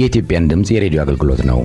የኢትዮጵያን ድምጽ የሬዲዮ አገልግሎት ነው።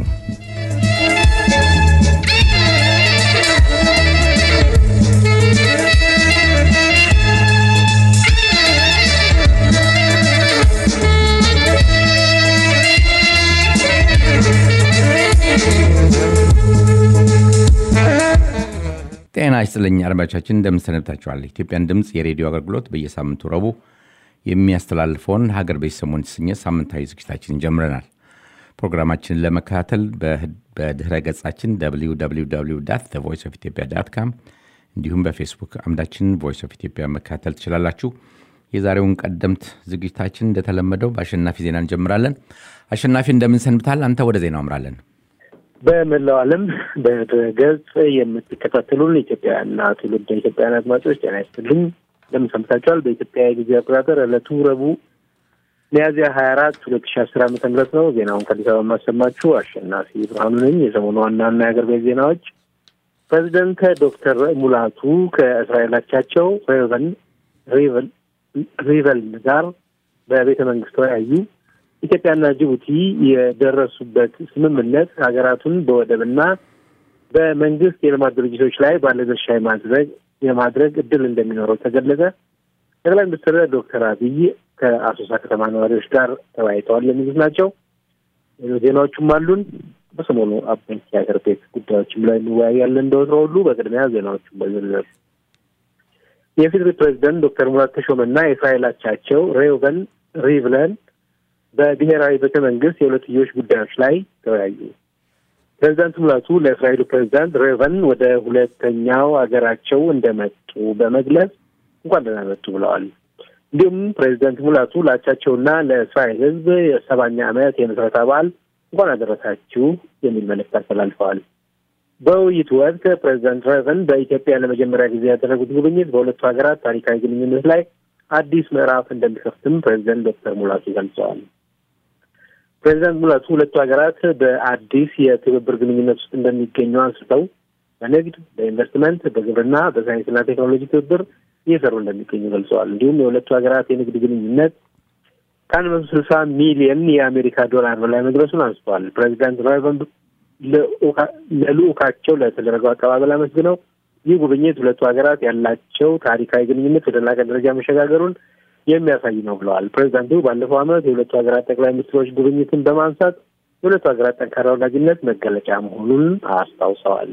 ጤና ይስጥልኝ አድማጮቻችን እንደምን ሰነበታችኋል? የኢትዮጵያን ድምጽ የሬዲዮ አገልግሎት በየሳምንቱ ረቡዕ የሚያስተላልፈውን ሀገር ቤት ሰሞን የተሰኘ ሳምንታዊ ዝግጅታችንን ጀምረናል። ፕሮግራማችንን ለመከታተል በድህረ ገጻችን www.thevoiceofethiopia.com እንዲሁም በፌስቡክ አምዳችን ቮይስ ኦፍ ኢትዮጵያ መከታተል ትችላላችሁ። የዛሬውን ቀደምት ዝግጅታችን እንደተለመደው በአሸናፊ ዜና እንጀምራለን። አሸናፊ እንደምን ሰንብታል? አንተ ወደ ዜናው አምራለን። በመላው ዓለም በድረገጽ የምትከታተሉን ኢትዮጵያውያንና ትውልደ ኢትዮጵያውያን አድማጮች ጤና ይስጥልኝ። እንደምን ሰንብታችኋል? በኢትዮጵያ የጊዜ አቆጣጠር ዕለቱ ረቡዕ ሚያዝያ 24 2010 ዓ.ም ነው። ዜናውን ከአዲስ አበባ ማሰማችሁ አሸናፊ ብርሃኑ ነኝ። የሰሞኑ ዋና ዋና የአገር ቤት ዜናዎች ፕሬዚደንት ዶክተር ሙላቱ ከእስራኤል አቻቸው ሪቨልን ጋር በቤተ መንግስት ተወያዩ። ኢትዮጵያና ጅቡቲ የደረሱበት ስምምነት ሀገራቱን በወደብና በመንግስት የልማት ድርጅቶች ላይ ባለድርሻ የማድረግ እድል እንደሚኖረው ተገለጸ። ጠቅላይ ሚኒስትር ዶክተር አብይ ከአሶሳ ከተማ ነዋሪዎች ጋር ተወያይተዋል የሚሉት ናቸው። ዜናዎቹም አሉን። በሰሞኑ አበይት የሀገር ቤት ጉዳዮችም ላይ እንወያያለን። እንደወትሮ ሁሉ በቅድሚያ ዜናዎቹን በዝርዝር የፌዴራል ፕሬዚደንት ዶክተር ሙላቱ ተሾመና የእስራኤል አቻቸው ሪቨልን በብሔራዊ ቤተ መንግስት የሁለትዮሽ ጉዳዮች ላይ ተወያዩ። ፕሬዚዳንት ሙላቱ ለእስራኤሉ ፕሬዚዳንት ሪቨን ወደ ሁለተኛው ሀገራቸው እንደመጡ በመግለጽ እንኳን ደህና መጡ ብለዋል። እንዲሁም ፕሬዚዳንት ሙላቱ ለአቻቸውና ለእስራኤል ሕዝብ የ70ኛ ዓመት የምስረታ በዓል እንኳን አደረሳችሁ የሚል መልእክት አስተላልፈዋል። በውይይቱ ወቅት ፕሬዚዳንት ሪቨን በኢትዮጵያ ለመጀመሪያ ጊዜ ያደረጉት ጉብኝት በሁለቱ ሀገራት ታሪካዊ ግንኙነት ላይ አዲስ ምዕራፍ እንደሚከፍትም ፕሬዚዳንት ዶክተር ሙላቱ ገልጸዋል። ፕሬዚዳንት ሙላቱ ሁለቱ ሀገራት በአዲስ የትብብር ግንኙነት ውስጥ እንደሚገኙ አንስተው በንግድ፣ በኢንቨስትመንት፣ በግብርና፣ በሳይንስና ቴክኖሎጂ ትብብር እየሰሩ እንደሚገኙ ገልጸዋል። እንዲሁም የሁለቱ ሀገራት የንግድ ግንኙነት ከ160 ሚሊዮን የአሜሪካ ዶላር በላይ መድረሱን አንስተዋል። ፕሬዚዳንት ሪቨን ለልዑካቸው ለተደረገው አቀባበል አመስግነው ይህ ጉብኝት ሁለቱ ሀገራት ያላቸው ታሪካዊ ግንኙነት ወደ ላቀ ደረጃ መሸጋገሩን የሚያሳይ ነው ብለዋል። ፕሬዚዳንቱ ባለፈው ዓመት የሁለቱ ሀገራት ጠቅላይ ሚኒስትሮች ጉብኝትን በማንሳት የሁለቱ ሀገራት ጠንካራ ወዳጅነት መገለጫ መሆኑን አስታውሰዋል።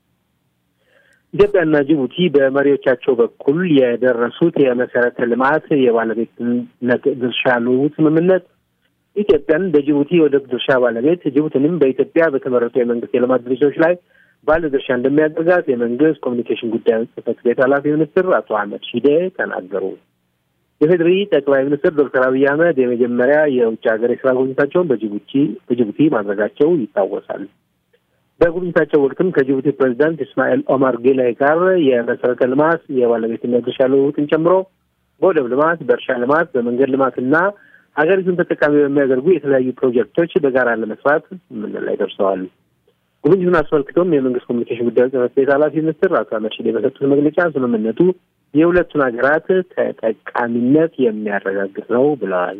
ኢትዮጵያና ጅቡቲ በመሪዎቻቸው በኩል የደረሱት የመሰረተ ልማት የባለቤትነት ድርሻ ልውውጥ ስምምነት ኢትዮጵያን በጅቡቲ ወደብ ድርሻ ባለቤት፣ ጅቡቲንም በኢትዮጵያ በተመረጡ የመንግስት የልማት ድርጅቶች ላይ ባለ ድርሻ እንደሚያደርጋት የመንግስት ኮሚኒኬሽን ጉዳዮች ጽሕፈት ቤት ኃላፊ ሚኒስትር አቶ አህመድ ሺዴ ተናገሩ። የፌዴሪ ጠቅላይ ሚኒስትር ዶክተር አብይ አህመድ የመጀመሪያ የውጭ ሀገር የስራ ጉብኝታቸውን በጅቡቲ ማድረጋቸው ይታወሳል። በጉብኝታቸው ወቅትም ከጅቡቲ ፕሬዚዳንት ኢስማኤል ኦማር ጌላይ ጋር የመሰረተ ልማት የባለቤትነት ድርሻ ልውውጥን ጨምሮ በወደብ ልማት፣ በእርሻ ልማት፣ በመንገድ ልማትና ሀገሪቱን ተጠቃሚ በሚያደርጉ የተለያዩ ፕሮጀክቶች በጋራ ለመስራት ስምምነት ላይ ደርሰዋል። ጉብኝቱን አስመልክቶም የመንግስት ኮሚኒኬሽን ጉዳዮች ጽሕፈት ቤት ኃላፊ ሚኒስትር አቶ አህመድ ሺዴ በሰጡት መግለጫ ስምምነቱ የሁለቱን ሀገራት ተጠቃሚነት የሚያረጋግጥ ነው ብለዋል።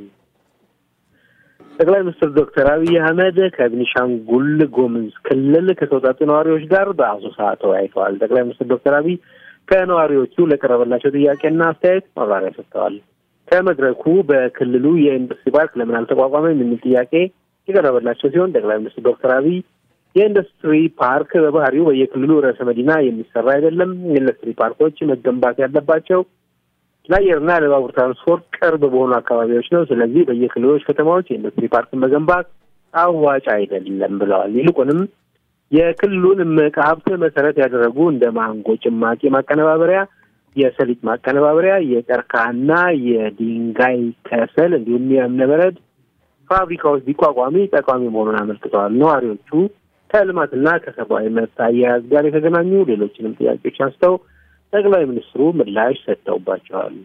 ጠቅላይ ሚኒስትር ዶክተር አብይ አህመድ ከቤኒሻንጉል ጉሙዝ ክልል ከተውጣጡ ነዋሪዎች ጋር በአሶሳ ተወያይተዋል። ጠቅላይ ሚኒስትር ዶክተር አብይ ከነዋሪዎቹ ለቀረበላቸው ጥያቄና አስተያየት ማብራሪያ ሰጥተዋል። ከመድረኩ በክልሉ የኢንዱስትሪ ፓርክ ለምን አልተቋቋመም የሚል ጥያቄ የቀረበላቸው ሲሆን ጠቅላይ ሚኒስትር ዶክተር አብይ የኢንዱስትሪ ፓርክ በባህሪው በየክልሉ ርዕሰ መዲና የሚሰራ አይደለም። የኢንዱስትሪ ፓርኮች መገንባት ያለባቸው ለአየርና ለባቡር ትራንስፖርት ቅርብ በሆኑ አካባቢዎች ነው። ስለዚህ በየክልሎች ከተማዎች የኢንዱስትሪ ፓርክን መገንባት አዋጭ አይደለም ብለዋል። ይልቁንም የክልሉን እምቅ ሀብት መሰረት ያደረጉ እንደ ማንጎ ጭማቂ ማቀነባበሪያ፣ የሰሊጥ ማቀነባበሪያ፣ የቀርከሃና የድንጋይ ከሰል እንዲሁም የእብነበረድ ፋብሪካዎች ቢቋቋሚ ጠቃሚ መሆኑን አመልክተዋል። ነዋሪዎቹ ከልማትና ከሰብአዊ መብት አያያዝ ጋር የተገናኙ ሌሎችንም ጥያቄዎች አንስተው ጠቅላይ ሚኒስትሩ ምላሽ ሰጥተውባቸዋል።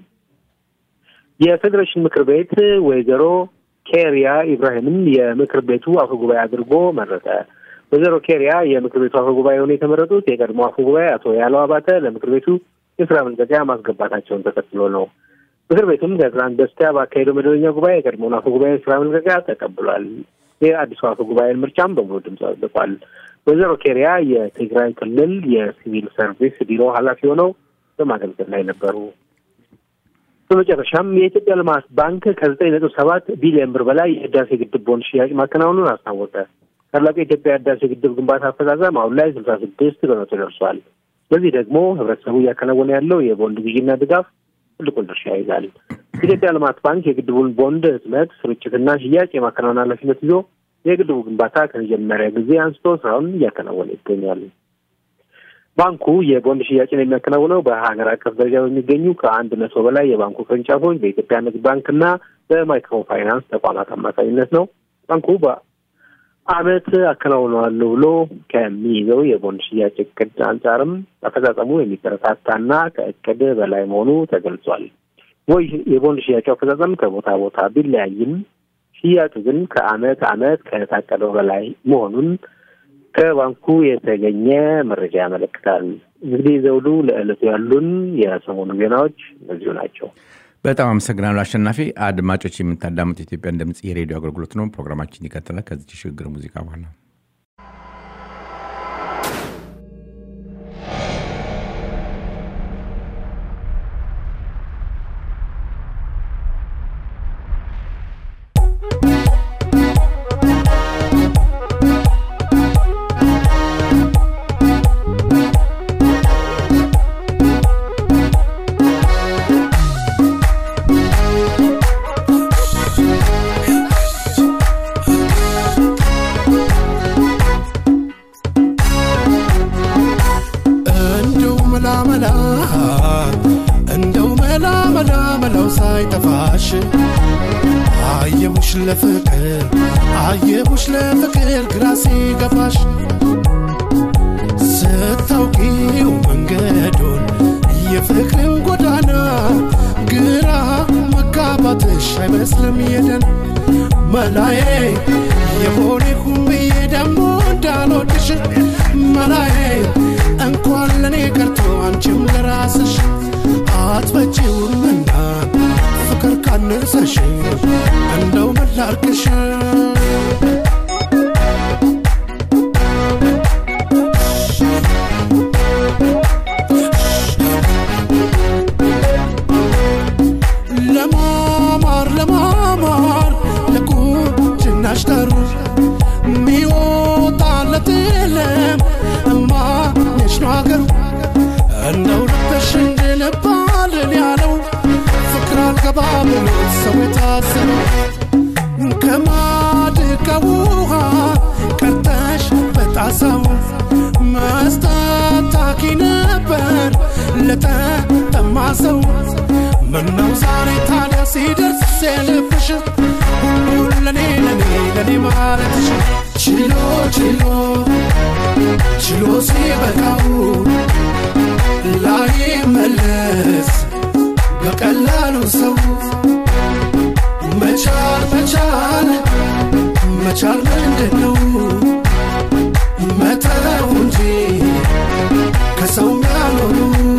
የፌዴሬሽን ምክር ቤት ወይዘሮ ኬሪያ ኢብራሂምን የምክር ቤቱ አፈጉባኤ አድርጎ መረጠ። ወይዘሮ ኬሪያ የምክር ቤቱ አፈጉባኤ ሆነው የተመረጡት የቀድሞ አፈጉባኤ አቶ ያለው አባተ ለምክር ቤቱ የስራ መልቀቂያ ማስገባታቸውን ተከትሎ ነው። ምክር ቤቱም ከትናንት በስቲያ ባካሄደው መደበኛ ጉባኤ የቀድሞውን አፈጉባኤ የስራ መልቀቂያ ተቀብሏል። የአዲስ አበባ ጉባኤ ምርጫም በሙሉ ድምጽ አጽድቋል። ወይዘሮ ኬሪያ የትግራይ ክልል የሲቪል ሰርቪስ ቢሮ ኃላፊ ሆነው በማገልገል ላይ ነበሩ። በመጨረሻም የኢትዮጵያ ልማት ባንክ ከ9.7 ቢሊዮን ብር በላይ የህዳሴ ግድብ ቦንድ ሽያጭ ማከናወኑን አስታወቀ። ታላቁ የኢትዮጵያ ህዳሴ ግድብ ግንባታ አፈጻጸም አሁን ላይ 66% ደርሷል። በዚህ ደግሞ ህብረተሰቡ እያከናወነ ያለው የቦንድ ግዢና ድጋፍ ትልቁን ድርሻ ይዛል። የኢትዮጵያ ልማት ባንክ የግድቡን ቦንድ ህትመት፣ ስርጭትና ሽያጭ የማከናወን ኃላፊነት ይዞ የግድቡ ግንባታ ከመጀመሪያ ጊዜ አንስቶ ስራውን እያከናወነ ይገኛል። ባንኩ የቦንድ ሽያጭን የሚያከናውነው በሀገር አቀፍ ደረጃ በሚገኙ ከ100 በላይ የባንኩ ቅርንጫፎች በኢትዮጵያ ንግድ ባንክና በማይክሮ ፋይናንስ ተቋማት አማካኝነት ነው። ባንኩ በአመት አከናውነዋለሁ ብሎ ከሚይዘው የቦንድ ሽያጭ እቅድ አንጻርም አፈጻጸሙ የሚበረታታና ከእቅድ በላይ መሆኑ ተገልጿል። የቦንድ ሽያጭ አፈጻጸም ከቦታ ቦታ ቢለያይም ሽያጩ ግን ከአመት ከታቀደው በላይ መሆኑን ከባንኩ የተገኘ መረጃ ያመለክታል። እንግዲህ ዘውዱ ለዕለቱ ያሉን የሰሞኑ ዜናዎች እነዚሁ ናቸው። በጣም አመሰግናለሁ አሸናፊ። አድማጮች የምታዳምጡት የኢትዮጵያ ድምጽ የሬዲዮ አገልግሎት ነው። ፕሮግራማችን ይቀጥላል ከዚህ ሽግግር ሙዚቃ በኋላ። አየቡሽ ለፍቅር ግራሴ ገባሽ ስታውቂው መንገዱን የፍቅርን ጎዳና ግራ መጋባትሽ አይመስልም የደን መላዬ የሆነኩም ብዬ ደሞ እንዳልወድሽ መላዬ እንኳን ለኔ ቀርቶ አንቺም ለራስሽ አትበጪውምና ፍቅር ካነሰሽ እንደው መላርክሽ ለማማር ለቁንጅናሽ ጠሩ ሚወጣለት የለም እማ ነሽ ነው አገሩ እንደው ልበሽ እንድልባልን ያለው ፍቅር አልገባ ብሎ ሰው የታሰበው ከማድጋ ውሃ ቀርተሽ በጣሳው መስጠታኪ ነበር ለተጠማ ሰው ምነው ዛሬ ታዲያ ሲደርስ የልብሽ ሁሉን ለኔ ማለትሽ ችሎ ሲበቃው ላይ መለስ በቀላሉ ሰው መቻል ምንድነው መተው እንጂ ከሰው ያልሆኑ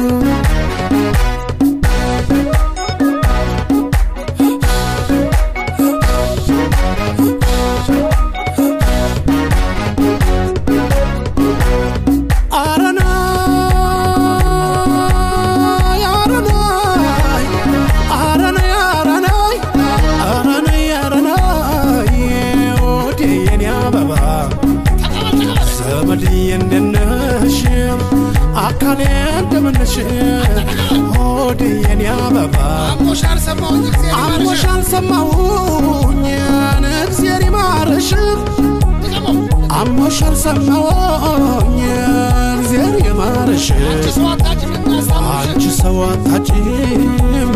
አካሌ እንደምንሽ ሆዴ የኔ አበባ አሞሻል ሰማሁኝ እግዚአብሔር ይማርሽ አሞሻል ሰማሁኝ እግዚአብሔር ይማርሽ አንቺ ሰው አታጭም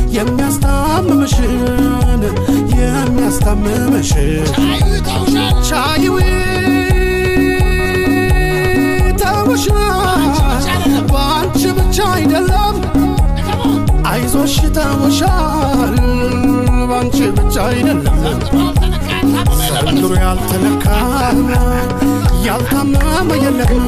የሚያስታምምሽ ቻይው ባንቺ ብቻ አይደለም አይዞሽ ተውሻል ባንቺ ብቻ አይደለም ዘንድሮ ያልተነካ ያልታመመ የለም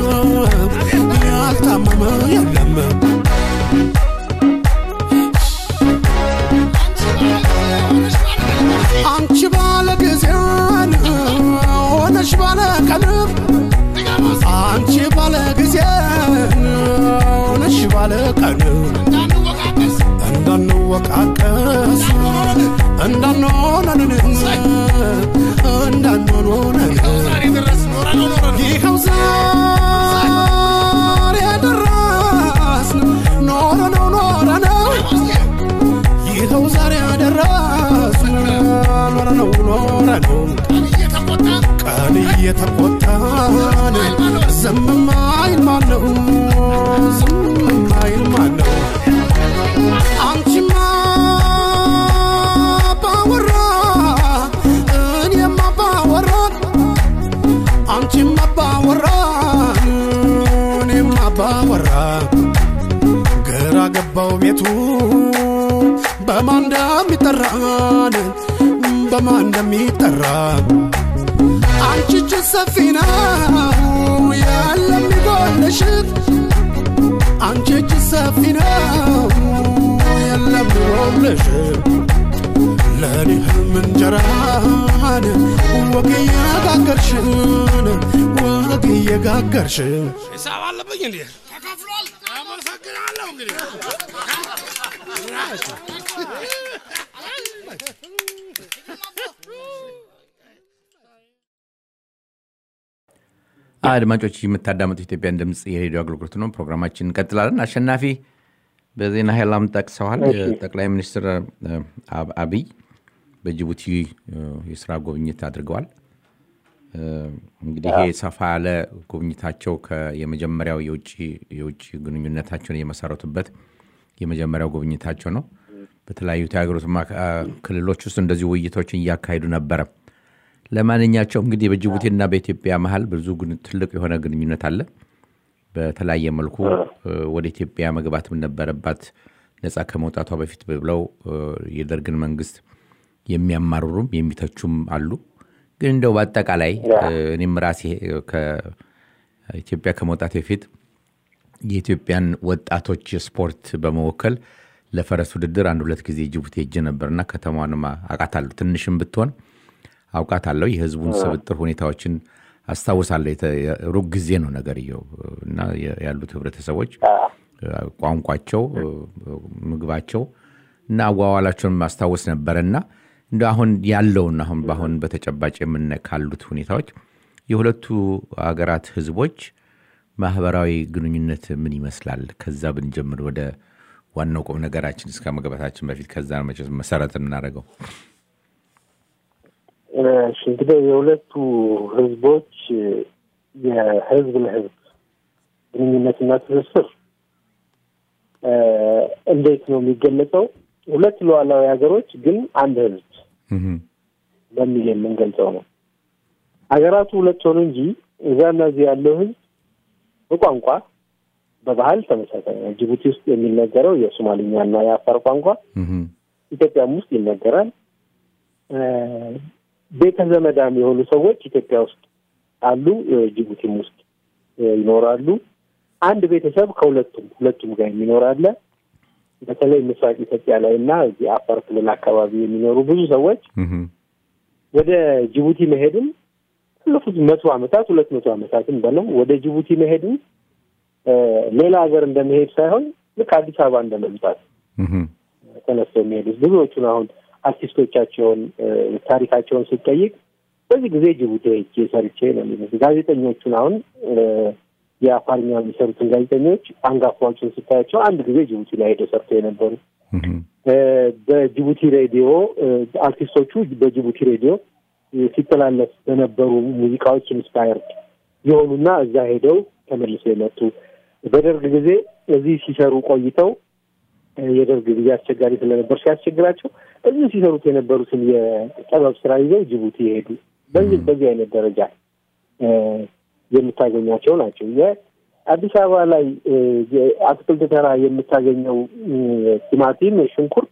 አንቺ ባለ ጊዜን ባለቀን እንዳንወቃቀስ እንዳንሆነን ይኸው ዛሬ ደረስን ኖረነው ይኸው ዛሬ ደረስን ኖረነው ቀን እየተቆጣን ዝም ማይል ማነው አንቺማ ባወራ እኔማ ባወራ አንቺማ ባወራ እኔማ ባወራ ግራ ገባው ቤቱ በማን እንደሚጠራ አንቺ እጅ ሰፊ ነው ያለም ይጎልሽ አንቺ እጅ ሰፊ ነው ያለም ይጎልሽ ለኔ ህልም እንጀራን ወግ እየጋገርሽ ሂሳብ አለብኝ እንዴ ተከፍሏል አመሰግናለሁ እንግዲህ አድማጮች የምታዳምጡት ኢትዮጵያን ድምጽ የሬዲዮ አገልግሎት ነው። ፕሮግራማችን እንቀጥላለን። አሸናፊ በዜና ሄላም ጠቅሰዋል። ጠቅላይ ሚኒስትር አብይ በጅቡቲ የስራ ጉብኝት አድርገዋል። እንግዲህ ይሄ ሰፋ ያለ ጉብኝታቸው የመጀመሪያው የውጭ ግንኙነታቸውን የመሰረቱበት የመጀመሪያው ጉብኝታቸው ነው። በተለያዩ የሀገሪቱ ክልሎች ውስጥ እንደዚህ ውይይቶችን እያካሄዱ ነበር። ለማንኛቸውም እንግዲህ በጅቡቲና በኢትዮጵያ መሃል ብዙ ትልቅ የሆነ ግንኙነት አለ። በተለያየ መልኩ ወደ ኢትዮጵያ መግባት ነበረባት ነፃ ከመውጣቷ በፊት ብለው የደርግን መንግስት የሚያማርሩም የሚተቹም አሉ። ግን እንደው በአጠቃላይ እኔም ራሴ ከኢትዮጵያ ከመውጣት በፊት የኢትዮጵያን ወጣቶች ስፖርት በመወከል ለፈረስ ውድድር አንድ ሁለት ጊዜ ጅቡቲ ሄጄ ነበርና ከተማዋንም አውቃታለሁ። ትንሽም ብትሆን አውቃታለሁ። የህዝቡን ስብጥር ሁኔታዎችን አስታውሳለሁ። ሩቅ ጊዜ ነው ነገርየው እና ያሉት ህብረተሰቦች ቋንቋቸው፣ ምግባቸው እና አዋዋላቸውን ማስታወስ ነበርና እንደው አሁን ያለውና አሁን በተጨባጭ የምንካሉት ሁኔታዎች የሁለቱ ሀገራት ህዝቦች ማህበራዊ ግንኙነት ምን ይመስላል? ከዛ ብንጀምር ወደ ዋናው ቁም ነገራችን እስከ መግባታችን በፊት ከዛ ነው መሰረት እናደርገው። እንግዲህ የሁለቱ ህዝቦች የህዝብ ለህዝብ ግንኙነትና ትስስር እንዴት ነው የሚገለጸው? ሁለት ሉዓላዊ ሀገሮች ግን አንድ ህዝብ በሚል የምንገልጸው ነው። ሀገራቱ ሁለት ሆኑ እንጂ እዛና እዚህ ያለው ህዝብ በቋንቋ በባህል ተመሳሳይ ነው። ጅቡቲ ውስጥ የሚነገረው የሶማሊኛና የአፋር ቋንቋ ኢትዮጵያም ውስጥ ይነገራል። ቤተ ዘመዳም የሆኑ ሰዎች ኢትዮጵያ ውስጥ አሉ፣ ጅቡቲም ውስጥ ይኖራሉ። አንድ ቤተሰብ ከሁለቱም ጋር የሚኖር አለ። በተለይ ምስራቅ ኢትዮጵያ ላይና እዚህ አፋር ክልል አካባቢ የሚኖሩ ብዙ ሰዎች ወደ ጅቡቲ መሄድን ለፉት 100 ዓመታት 200 ዓመታትን በለው ወደ ጅቡቲ መሄድን ሌላ ሀገር እንደመሄድ ሳይሆን ልክ አዲስ አበባ እንደመምጣት ተነስተው የሚሄዱ ብዙዎቹን አሁን አርቲስቶቻቸውን ታሪካቸውን ሲጠይቅ በዚህ ጊዜ ጅቡቲ ሄጄ ሰርቼ ነው የሚሉት። ጋዜጠኞቹን አሁን የአፋርኛ የሚሰሩትን ጋዜጠኞች አንጋፋዎችን ስታያቸው አንድ ጊዜ ጅቡቲ ላይ ሄደው ሰርተው የነበሩ በጅቡቲ ሬዲዮ አርቲስቶቹ በጅቡቲ ሬዲዮ ሲተላለፍ በነበሩ ሙዚቃዎች ኢንስፓየርድ የሆኑና እዛ ሄደው ተመልሰው የመጡ በደርግ ጊዜ እዚህ ሲሰሩ ቆይተው የደርግ ጊዜ አስቸጋሪ ስለነበር ሲያስቸግራቸው እዚህ ሲሰሩት የነበሩትን የጥበብ ስራ ይዘው ጅቡቲ ሄዱ። በዚህ አይነት ደረጃ የምታገኛቸው ናቸው። የአዲስ አበባ ላይ አትክልት ተራ የምታገኘው ቲማቲም፣ ሽንኩርት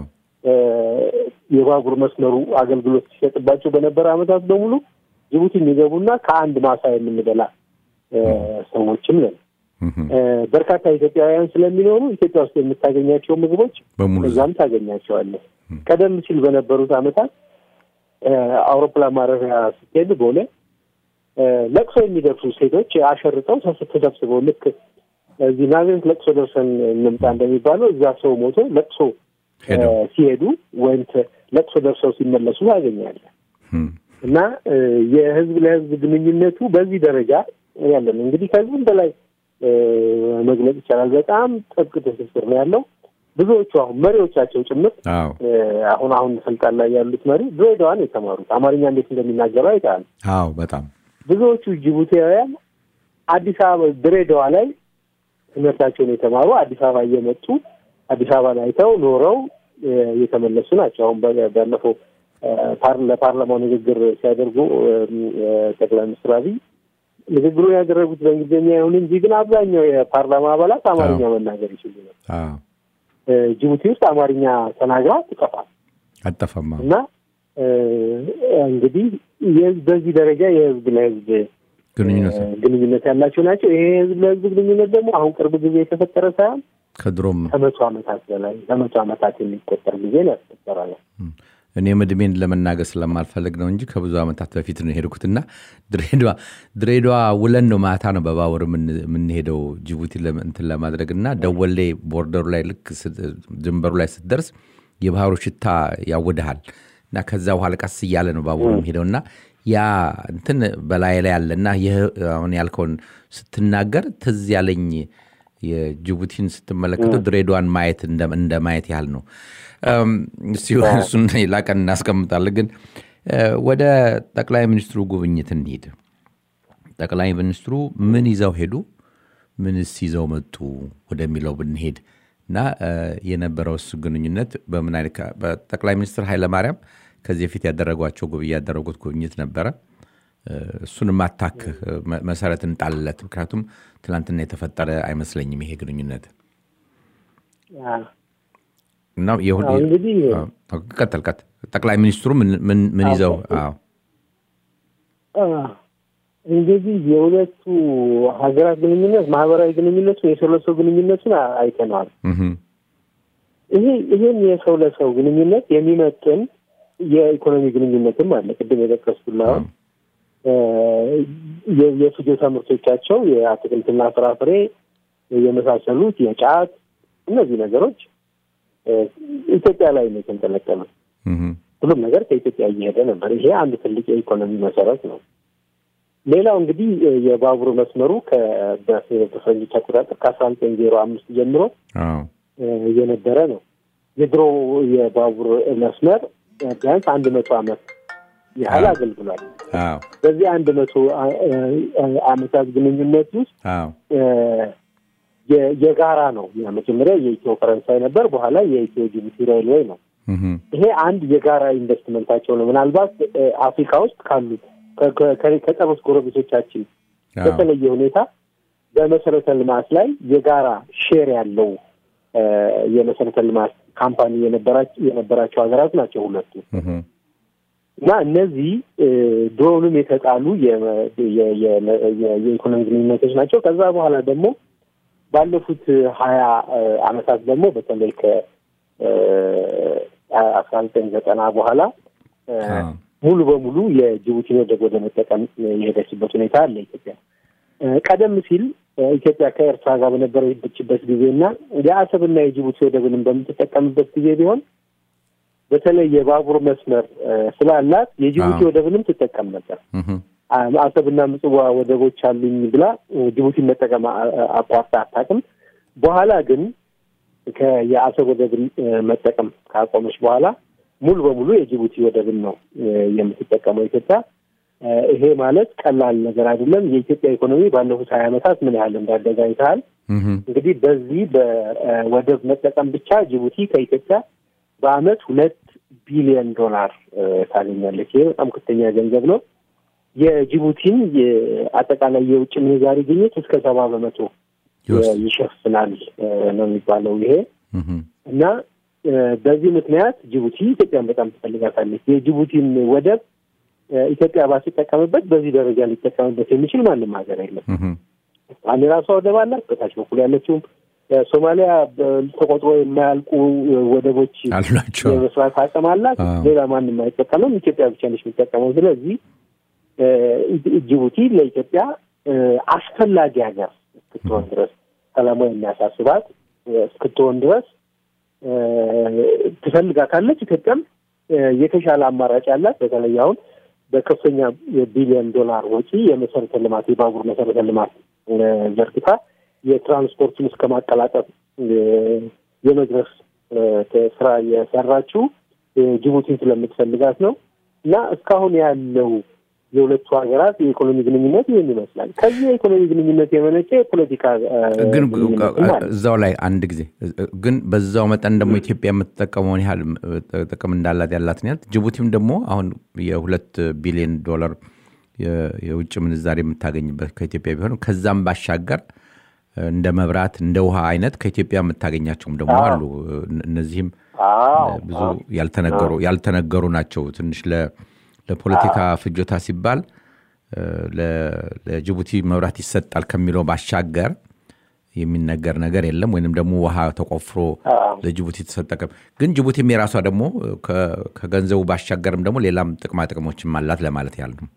የባቡር መስመሩ አገልግሎት ሲሰጥባቸው በነበረ ዓመታት በሙሉ ጅቡቲ የሚገቡና ከአንድ ማሳ የምንበላ ሰዎችም ነን። በርካታ ኢትዮጵያውያን ስለሚኖሩ ኢትዮጵያ ውስጥ የምታገኛቸው ምግቦች እዛም ታገኛቸዋለህ። ቀደም ሲል በነበሩት ዓመታት አውሮፕላን ማረፊያ ስትሄድ ቦሌ ለቅሶ የሚደርሱ ሴቶች አሸርጠው ተሰብስበው ልክ እዚህ ናዝሬት ለቅሶ ደርሰን እንምጣ እንደሚባለው እዛ ሰው ሞቶ ለቅሶ ሲሄዱ ወይም ለቅሶ ደርሰው ሲመለሱ ያገኛለን እና የህዝብ ለህዝብ ግንኙነቱ በዚህ ደረጃ ያለው እንግዲህ ከዚህም በላይ መግለጽ ይቻላል። በጣም ጥብቅ ትስስር ነው ያለው። ብዙዎቹ አሁን መሪዎቻቸው ጭምር አሁን ስልጣን ላይ ያሉት መሪ ድሬዳዋን የተማሩት አማርኛ እንዴት እንደሚናገሩ አይታል። በጣም ብዙዎቹ ጅቡቲያውያን አዲስ አበባ ድሬዳዋ ላይ ትምህርታቸውን የተማሩ አዲስ አበባ እየመጡ አዲስ አበባ ላይ ኖረው የተመለሱ ናቸው። አሁን ባለፈው ለፓርላማው ንግግር ሲያደርጉ ጠቅላይ ሚኒስትር አብይ ንግግሩ ያደረጉት በእንግሊዝኛ ይሁን እንጂ ግን አብዛኛው የፓርላማ አባላት አማርኛ መናገር ይችላሉ። ጅቡቲ ውስጥ አማርኛ ተናግራ አትጠፋም እና እንግዲህ በዚህ ደረጃ የህዝብ ለህዝብ ግንኙነት ያላቸው ናቸው። ይሄ የህዝብ ለህዝብ ግንኙነት ደግሞ አሁን ቅርብ ጊዜ የተፈጠረ ሳይሆን ከድሮም ከመቶ ዓመታት የሚቆጠር ጊዜ ነው ያስቆጠራል። እኔ መድሜን ለመናገር ስለማልፈልግ ነው እንጂ ከብዙ ዓመታት በፊት ነው ሄድኩትና ድሬዳዋ ውለን ነው ማታ ነው በባቡር የምንሄደው ጅቡቲ እንትን ለማድረግና ደወሌ ቦርደሩ ላይ ልክ ድንበሩ ላይ ስትደርስ የባህሩ ሽታ ያወድሃል እና ከዛ በኋላ ቀስ እያለ ነው ባቡሩ የሚሄደውና ያ እንትን በላይ ላይ ያለና አሁን ያልከውን ስትናገር ትዝ ያለኝ የጅቡቲን ስትመለከተው ድሬዳዋን ማየት እንደ ማየት ያህል ነው። እሱን ላቀን እናስቀምጣለን። ግን ወደ ጠቅላይ ሚኒስትሩ ጉብኝት እንሂድ። ጠቅላይ ሚኒስትሩ ምን ይዘው ሄዱ፣ ምንስ ይዘው መጡ ወደሚለው ብንሄድ እና የነበረው ግንኙነት በምን አይነት በጠቅላይ ሚኒስትር ኃይለማርያም ከዚህ በፊት ያደረጉት ጉብኝት ነበረ። እሱንም አታክ መሰረት እንጣልለት። ምክንያቱም ትላንትና የተፈጠረ አይመስለኝም ይሄ ግንኙነት እና እንግዲህ ቀጥል ጠቅላይ ሚኒስትሩ ምን ይዘው እንግዲህ የሁለቱ ሀገራት ግንኙነት ማህበራዊ ግንኙነቱ የሰው ለሰው ግንኙነቱን አይተናል። ይሄን የሰው ለሰው ግንኙነት የሚመጥን የኢኮኖሚ ግንኙነትም አለ። ቅድም የጠቀስኩላው የፍጆታ ምርቶቻቸው የአትክልትና ፍራፍሬ የመሳሰሉት የጫት እነዚህ ነገሮች ኢትዮጵያ ላይ ነው የተንጠለጠሉት። ሁሉም ነገር ከኢትዮጵያ እየሄደ ነበር። ይሄ አንድ ትልቅ የኢኮኖሚ መሰረት ነው። ሌላው እንግዲህ የባቡር መስመሩ በፈረንጆች አቆጣጠር ከ1905 ጀምሮ የነበረ ነው። የድሮ የባቡር መስመር ቢያንስ 100 ዓመት ያህል አገልግሏል። በዚህ 100 ዓመታት ግንኙነት ውስጥ የጋራ ነው። መጀመሪያ የኢትዮ ፈረንሳይ ነበር፣ በኋላ የኢትዮ ጅቡቲ ሬልዌይ ነው። ይሄ አንድ የጋራ ኢንቨስትመንታቸው ነው። ምናልባት አፍሪካ ውስጥ ካሉት ከቀሩት ጎረቤቶቻችን በተለየ ሁኔታ በመሰረተ ልማት ላይ የጋራ ሼር ያለው የመሰረተ ልማት ካምፓኒ የነበራቸው ሀገራት ናቸው ሁለቱ እና እነዚህ ድሮውንም የተጣሉ የኢኮኖሚ ግንኙነቶች ናቸው። ከዛ በኋላ ደግሞ ባለፉት 20 ዓመታት ደግሞ በተለይ ከ1990 በኋላ ሙሉ በሙሉ የጅቡቲን ወደብ ወደ መጠቀም የሄደችበት ሁኔታ አለ። ኢትዮጵያ ቀደም ሲል ኢትዮጵያ ከኤርትራ ጋር በነበረችበት ጊዜና የአሰብና የጅቡቲ ወደብንም በምትጠቀምበት ጊዜ ቢሆን በተለይ የባቡር መስመር ስላላት የጅቡቲ ወደብንም ትጠቀም ነበር። አሰብና ምጽዋ ወደቦች አሉኝ ብላ ጅቡቲን መጠቀም አታውቅም። በኋላ ግን የአሰብ ወደብን መጠቀም ካቆመች በኋላ ሙሉ በሙሉ የጅቡቲ ወደብን ነው የምትጠቀመው ኢትዮጵያ። ይሄ ማለት ቀላል ነገር አይደለም። የኢትዮጵያ ኢኮኖሚ ባለፉት 20 ዓመታት ምን ያህል እንዳደገ አይተሃል። እንግዲህ በዚህ በወደብ መጠቀም ብቻ ጅቡቲ ከኢትዮጵያ በአመት $2 ቢሊዮን ታገኛለች። ይሄ በጣም ከፍተኛ ገንዘብ ነው። የጅቡቲን አጠቃላይ የውጭ ምንዛሪ ግኝት እስከ 70% ይሸፍናል ነው የሚባለው ይሄ እና በዚህ ምክንያት ጅቡቲ ኢትዮጵያን በጣም ትፈልጋታለች። የጅቡቲን ወደብ ኢትዮጵያ ባትጠቀምበት በዚህ ደረጃ ሊጠቀምበት የሚችል ማንም ሀገር የለም። አንድ ራሷ ወደብ አላት። በታች በኩል ያለችው ሶማሊያ ተቆጥሮ የማያልቁ ወደቦች የመስራት አቅም አላት። ሌላ ማንም አይጠቀምም። ኢትዮጵያ ብቻ ነች የምትጠቀመው። ስለዚህ ጅቡቲ ለኢትዮጵያ አስፈላጊ ሀገር እስክትሆን ድረስ ሰላሟ የሚያሳስባት እስክትሆን ድረስ ትፈልጋታለች። ኢትዮጵያም የተሻለ አማራጭ አላት። በተለይ አሁን በከፍተኛ የቢሊዮን ዶላር ወጪ የመሰረተ ልማት የባቡር መሰረተ ልማት ዘርግታ የትራንስፖርቱን እስከ ማቀላጠፍ የመድረስ ስራ የሰራችው ጅቡቲን ስለምትፈልጋት ነው። እና እስካሁን ያለው የሁለቱ ሀገራት የኢኮኖሚ ግንኙነት ይህን ይመስላል። ከዚህ የኢኮኖሚ ግንኙነት የመነጨ የፖለቲካ ግን እዛው ላይ አንድ ጊዜ ግን በዛው መጠን ደግሞ ኢትዮጵያ የምትጠቀመውን ያህል ጥቅም እንዳላት ያላትን ያህል ጅቡቲም ደግሞ አሁን የ2 ቢሊዮን ዶላር የውጭ ምንዛሬ የምታገኝበት ከኢትዮጵያ ቢሆንም ከዛም ባሻገር እንደ መብራት እንደ ውሃ አይነት ከኢትዮጵያ የምታገኛቸውም ደግሞ አሉ። እነዚህም ብዙ ያልተነገሩ ናቸው። ትንሽ ለፖለቲካ ፍጆታ ሲባል ለጅቡቲ መብራት ይሰጣል ከሚለው ባሻገር የሚነገር ነገር የለም። ወይንም ደግሞ ውሃ ተቆፍሮ ለጅቡቲ ተሰጠቀ። ግን ጅቡቲም የራሷ ደግሞ ከገንዘቡ ባሻገርም ደግሞ ሌላም ጥቅሞችም አላት ለማለት ያህል ነው።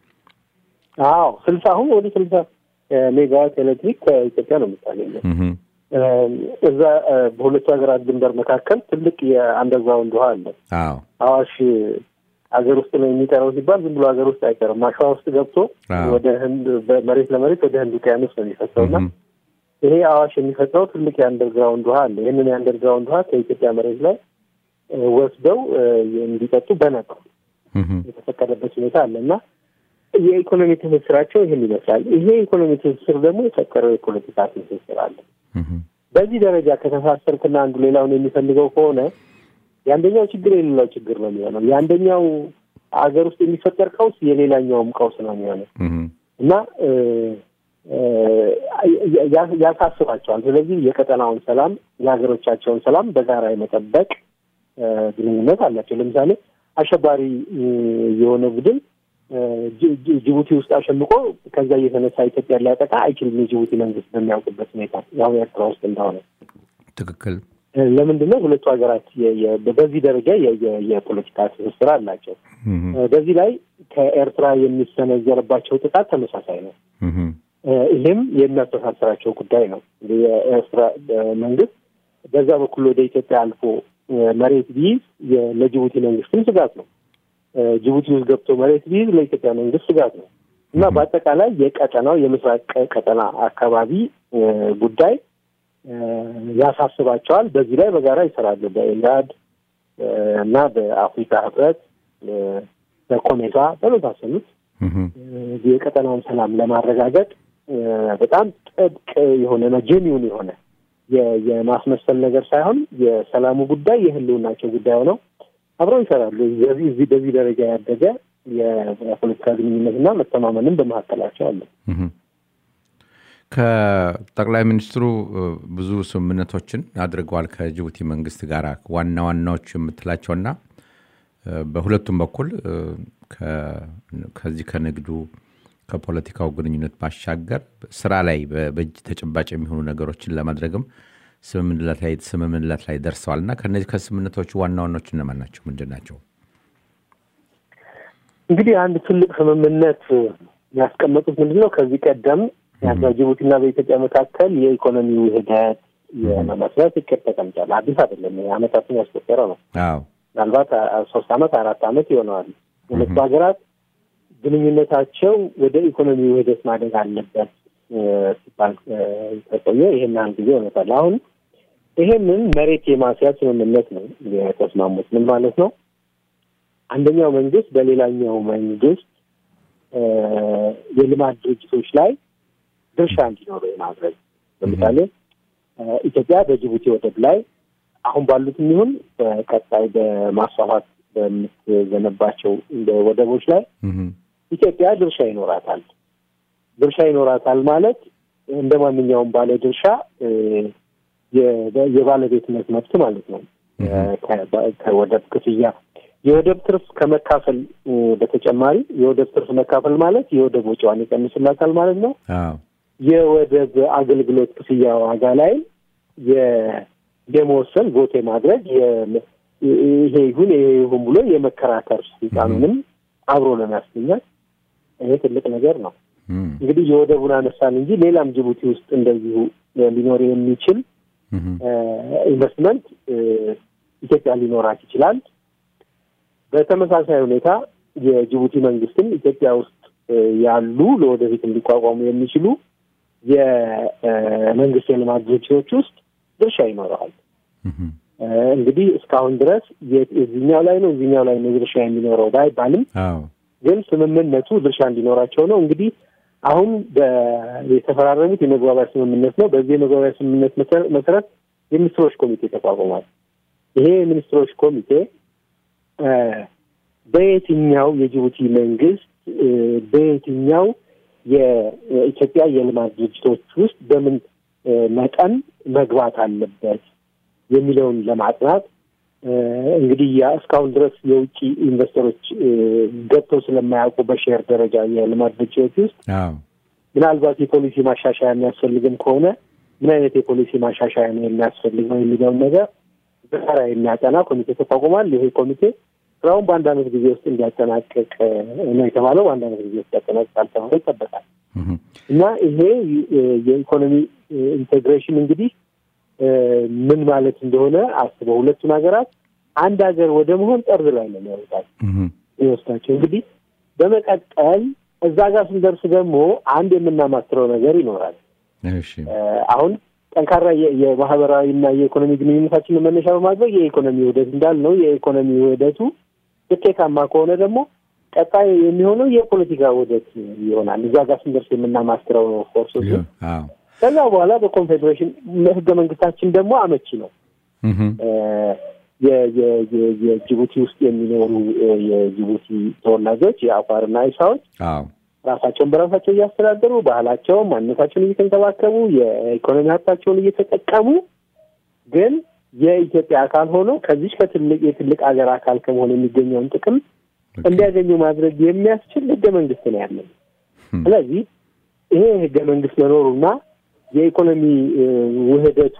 60 አሁን ወደ 60 ሜጋዋት ኤሌክትሪክ ከኢትዮጵያ ነው የምታገኘው። እዛ በሁለቱ ሀገራት ድንበር መካከል ትልቅ የአንደርግራውንድ ውሃ አለ። አዋሽ ሀገር ውስጥ ነው የሚቀረው ሲባል ዝም ብሎ ሀገር ውስጥ አይቀርም። አሸዋ ውስጥ ገብቶ ወደ ህንድ መሬት ለመሬት ወደ ህንድ ውቅያኖስ ነው የሚፈሰውና ይሄ አዋሽ የሚፈሰው ትልቅ የአንደርግራውንድ ውሃ አለ። ይህንን የአንደርግራውንድ ውሃ ከኢትዮጵያ መሬት ላይ ወስደው እንዲጠጡ በነጻ የተፈቀደበት ሁኔታ አለና የኢኮኖሚ ትስስራቸው ይህን ይመስላል። ይሄ ኢኮኖሚ ትስስር ደግሞ የፈጠረው የፖለቲካ ትስስር አለ። በዚህ ደረጃ ከተሳሰርክና አንዱ ሌላውን የሚፈልገው ከሆነ የአንደኛው ችግር የሌላው ችግር ነው የሚሆነው። የአንደኛው አገር ውስጥ የሚፈጠር ቀውስ የሌላኛውም ቀውስ ነው የሚሆነው እና ያሳስባቸዋል። ስለዚህ የቀጠናውን ሰላም የሀገሮቻቸውን ሰላም በጋራ የመጠበቅ ግንኙነት አላቸው። ለምሳሌ አሸባሪ የሆነ ቡድን ጅቡቲ ውስጥ አሸምቆ ከዛ እየተነሳ ኢትዮጵያ ሊያጠቃ አይችልም። የጅቡቲ መንግስት በሚያውቅበት ሁኔታ ያው ኤርትራ ውስጥ እንደሆነ ትክክል። ለምንድን ነው ሁለቱ ሀገራት በዚህ ደረጃ የፖለቲካ ትስስር አላቸው? በዚህ ላይ ከኤርትራ የሚሰነዘርባቸው ጥቃት ተመሳሳይ ነው። ይህም የሚያስተሳስራቸው ጉዳይ ነው። የኤርትራ መንግስት በዛ በኩል ወደ ኢትዮጵያ አልፎ መሬት ቢይዝ ለጅቡቲ መንግስትም ስጋት ነው። ጅቡቲ ውስጥ ገብቶ መሬት ቢይዝ ለኢትዮጵያ መንግስት ስጋት ነው እና በአጠቃላይ የቀጠናው የምስራቅ ቀጠና አካባቢ ጉዳይ ያሳስባቸዋል። በዚህ ላይ በጋራ ይሰራሉ። በኢጋድ እና በአፍሪካ ህብረት በኮሜሳ በመሳሰሉት የቀጠናውን ሰላም ለማረጋገጥ በጣም ጥብቅ የሆነ ጄኒውን የሆነ የማስመሰል ነገር ሳይሆን የሰላሙ ጉዳይ የህልውናቸው ጉዳይ ነው። አብረው ይሰራሉ። በዚህ ደረጃ ያደገ የፖለቲካ ግንኙነትና መተማመንም በመካከላቸው አለ። ከጠቅላይ ሚኒስትሩ ብዙ ስምምነቶችን አድርገዋል ከጅቡቲ መንግስት ጋር ዋና ዋናዎቹ የምትላቸውና በሁለቱም በኩል ከዚህ ከንግዱ ከፖለቲካው ግንኙነት ባሻገር ስራ ላይ በእጅ ተጨባጭ የሚሆኑ ነገሮችን ለማድረግም ስምምነት ላይ ደርሰዋልና ከነዚህ ከስምምነቶቹ ዋና ዋናዎቹ እነማን ናቸው? ምንድን ናቸው? እንግዲህ አንድ ትልቅ ስምምነት ያስቀመጡት ምንድነው? ከዚህ ቀደም በጅቡቲና በኢትዮጵያ መካከል የኢኮኖሚ ውህደት የመመስረት እቅድ ተቀምጧል። አዲስ አይደለም፣ ዓመታትን ያስቆጠረ ነው። ምናልባት 3 ዓመት 4 ዓመት ይሆነዋል። ሁለቱ ሀገራት ግንኙነታቸው ወደ ኢኮኖሚ ውህደት ማደግ አለበት ሲባል ተቆየ። ይሄን አንድ ጊዜ ሆነታል። አሁን ይሄንን መሬት የማስያዝ ስምምነት ነው የተስማሙት። ምን ማለት ነው? አንደኛው መንግስት በሌላኛው መንግስት የልማት ድርጅቶች ላይ ድርሻ እንዲኖረው የማድረግ ለምሳሌ ኢትዮጵያ በጅቡቲ ወደብ ላይ አሁን ባሉትም ይሁን በቀጣይ በማስፋፋት በምትገነባቸው ወደቦች ላይ ኢትዮጵያ ድርሻ ይኖራታል። ድርሻ ይኖራታል ማለት እንደ ማንኛውም ባለ ድርሻ የባለቤትነት መብት ማለት ነው። ከወደብ ክፍያ የወደብ ትርፍ ከመካፈል በተጨማሪ የወደብ ትርፍ መካፈል ማለት የወደብ ወጪዋን ይቀንስላታል ማለት ነው። የወደብ አገልግሎት ክፍያ ዋጋ ላይ የመወሰን ቮት ማድረግ ይሄ ይሁን ብሎ የመከራከር ስልጣኑንም አብሮ ለማስገኘት ይሄ ትልቅ ነገር ነው። እንግዲህ የወደቡን አነሳን እንጂ ሌላም ጅቡቲ ውስጥ እንደዚሁ ሊኖር የሚችል ኢንቨስትመንት ኢትዮጵያ ሊኖራት ይችላል። በተመሳሳይ ሁኔታ የጅቡቲ መንግስትም ኢትዮጵያ ውስጥ ያሉ ለወደፊት ሊቋቋሙ የሚችሉ የመንግስት የልማት ድርጅቶች ውስጥ ድርሻ ይኖረዋል። እንግዲህ እስካሁን ድረስ እዚህኛው ላይ ነው ድርሻ የሚኖረው ባይባልም ግን ስምምነቱ ድርሻ እንዲኖራቸው ነው። እንግዲህ አሁን የተፈራረሙት የመግባቢያ ስምምነት ነው። በዚህ የመግባቢያ ስምምነት መሰረት የሚኒስትሮች ኮሚቴ ተቋቁሟል። ይሄ የሚኒስትሮች ኮሚቴ በየትኛው የጅቡቲ መንግስት በየትኛው የኢትዮጵያ የልማት ድርጅቶች ውስጥ በምን መጠን መግባት አለበት የሚለውን ለማጥናት እንግዲህ እስካሁን ድረስ የውጭ ኢንቨስተሮች ገብተው ስለማያውቁ በሼር ደረጃ የልማት ድርጅቶች ውስጥ ምናልባት የፖሊሲ ማሻሻያ የሚያስፈልግም ከሆነ ምን አይነት የፖሊሲ ማሻሻያ ነው የሚያስፈልገው የሚለውን ነገር በጋራ የሚያጠና ኮሚቴ ተቋቁሟል። ይሄ ኮሚቴ ስራውን በአንድ ዓመት ጊዜ ውስጥ እንዲያጠናቅቅ ነው የተባለው። በአንድ ዓመት ጊዜ ውስጥ ያጠናቅቃል ተብሎ ይጠበቃል እና ይሄ የኢኮኖሚ ኢንቴግሬሽን እንግዲህ ምን ማለት እንደሆነ አስበው ሁለቱን ሀገራት አንድ ሀገር ወደ መሆን ጠርዝ ላይ ነው የሚወስዳቸው። እንግዲህ በመቀጠል እዛ ጋር ስንደርስ ደግሞ አንድ የምናማክረው ነገር ይኖራል። አሁን ጠንካራ የማህበራዊና የኢኮኖሚ ግንኙነታችንን መነሻ በማድረግ የኢኮኖሚ ውህደት እንዳልነው የኢኮኖሚ ውህደቱ ስኬታማ ከሆነ ደግሞ ቀጣይ የሚሆነው የፖለቲካ ውህደት ይሆናል። እዛ ጋር ስንደርስ የምናማክረው ነው ፎርሶች። ከዛ በኋላ በኮንፌዴሬሽን ህገ መንግስታችን ደግሞ አመቺ ነው። የጅቡቲ ውስጥ የሚኖሩ የጅቡቲ ተወላጆች የአፋርና ኢሳዎች ራሳቸውን በራሳቸው እያስተዳደሩ ባህላቸውን፣ ማንነታቸውን እየተንከባከቡ የኢኮኖሚ ሀብታቸውን እየተጠቀሙ ግን የኢትዮጵያ አካል ሆኖ ከዚህ የትልቅ ሀገር አካል ከመሆን የሚገኘውን ጥቅም እንዲያገኙ ማድረግ የሚያስችል ህገ መንግስት ነው ያለን። ስለዚህ ይሄ ህገ መንግስት መኖሩና የኢኮኖሚ ውህደቱ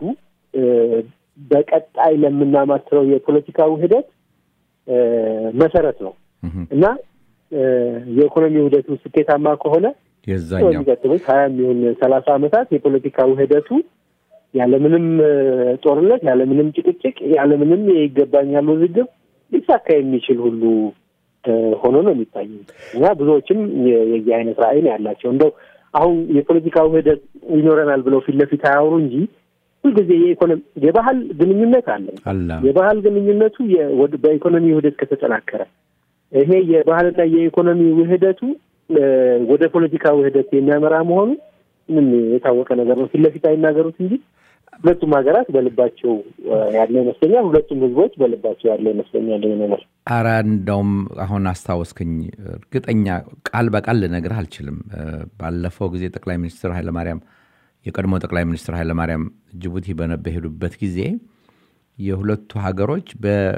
በቀጣይ ለምናማክረው የፖለቲካ ውህደት መሰረት ነው እና የኢኮኖሚ ውህደቱ ስኬታማ ከሆነ የዛኛው የሚቀጥሉት 20 ሚሊዮን 30 ዓመታት የፖለቲካ ውህደቱ ያለምንም ጦርነት፣ ያለምንም ጭቅጭቅ፣ ያለምንም ይገባኛል ውዝግብ ሊሳካ የሚችል ሁሉ ሆኖ ነው የሚታየው እና ብዙዎችም የዚህ አይነት ራዕይ ነው ያላቸው። እንደው አሁን የፖለቲካ ውህደት ይኖረናል ብለው ፊት ለፊት አያወሩ እንጂ ሁልጊዜ የባህል ግንኙነት አለ። የባህል ግንኙነቱ በኢኮኖሚ ውህደት ከተጠናከረ ይሄ የባህልና የኢኮኖሚ ውህደቱ ወደ ፖለቲካ ውህደት የሚያመራ መሆኑ ምን የታወቀ ነገር ነው። ፊት ለፊት አይናገሩት እንጂ ሁለቱም ሀገራት በልባቸው ያለ ይመስለኛል። ሁለቱም ህዝቦች በልባቸው ያለ ይመስለኛል። ነው ኧረ እንደውም አሁን አስታወስከኝ። እርግጠኛ ቃል በቃል ልነግርህ አልችልም። ባለፈው ጊዜ ጠቅላይ ሚኒስትር ኃይለማርያም የቀድሞ ጠቅላይ ሚኒስትር ኃይለማርያም ጅቡቲ በነበሩበት ጊዜ የሁለቱ ሀገሮች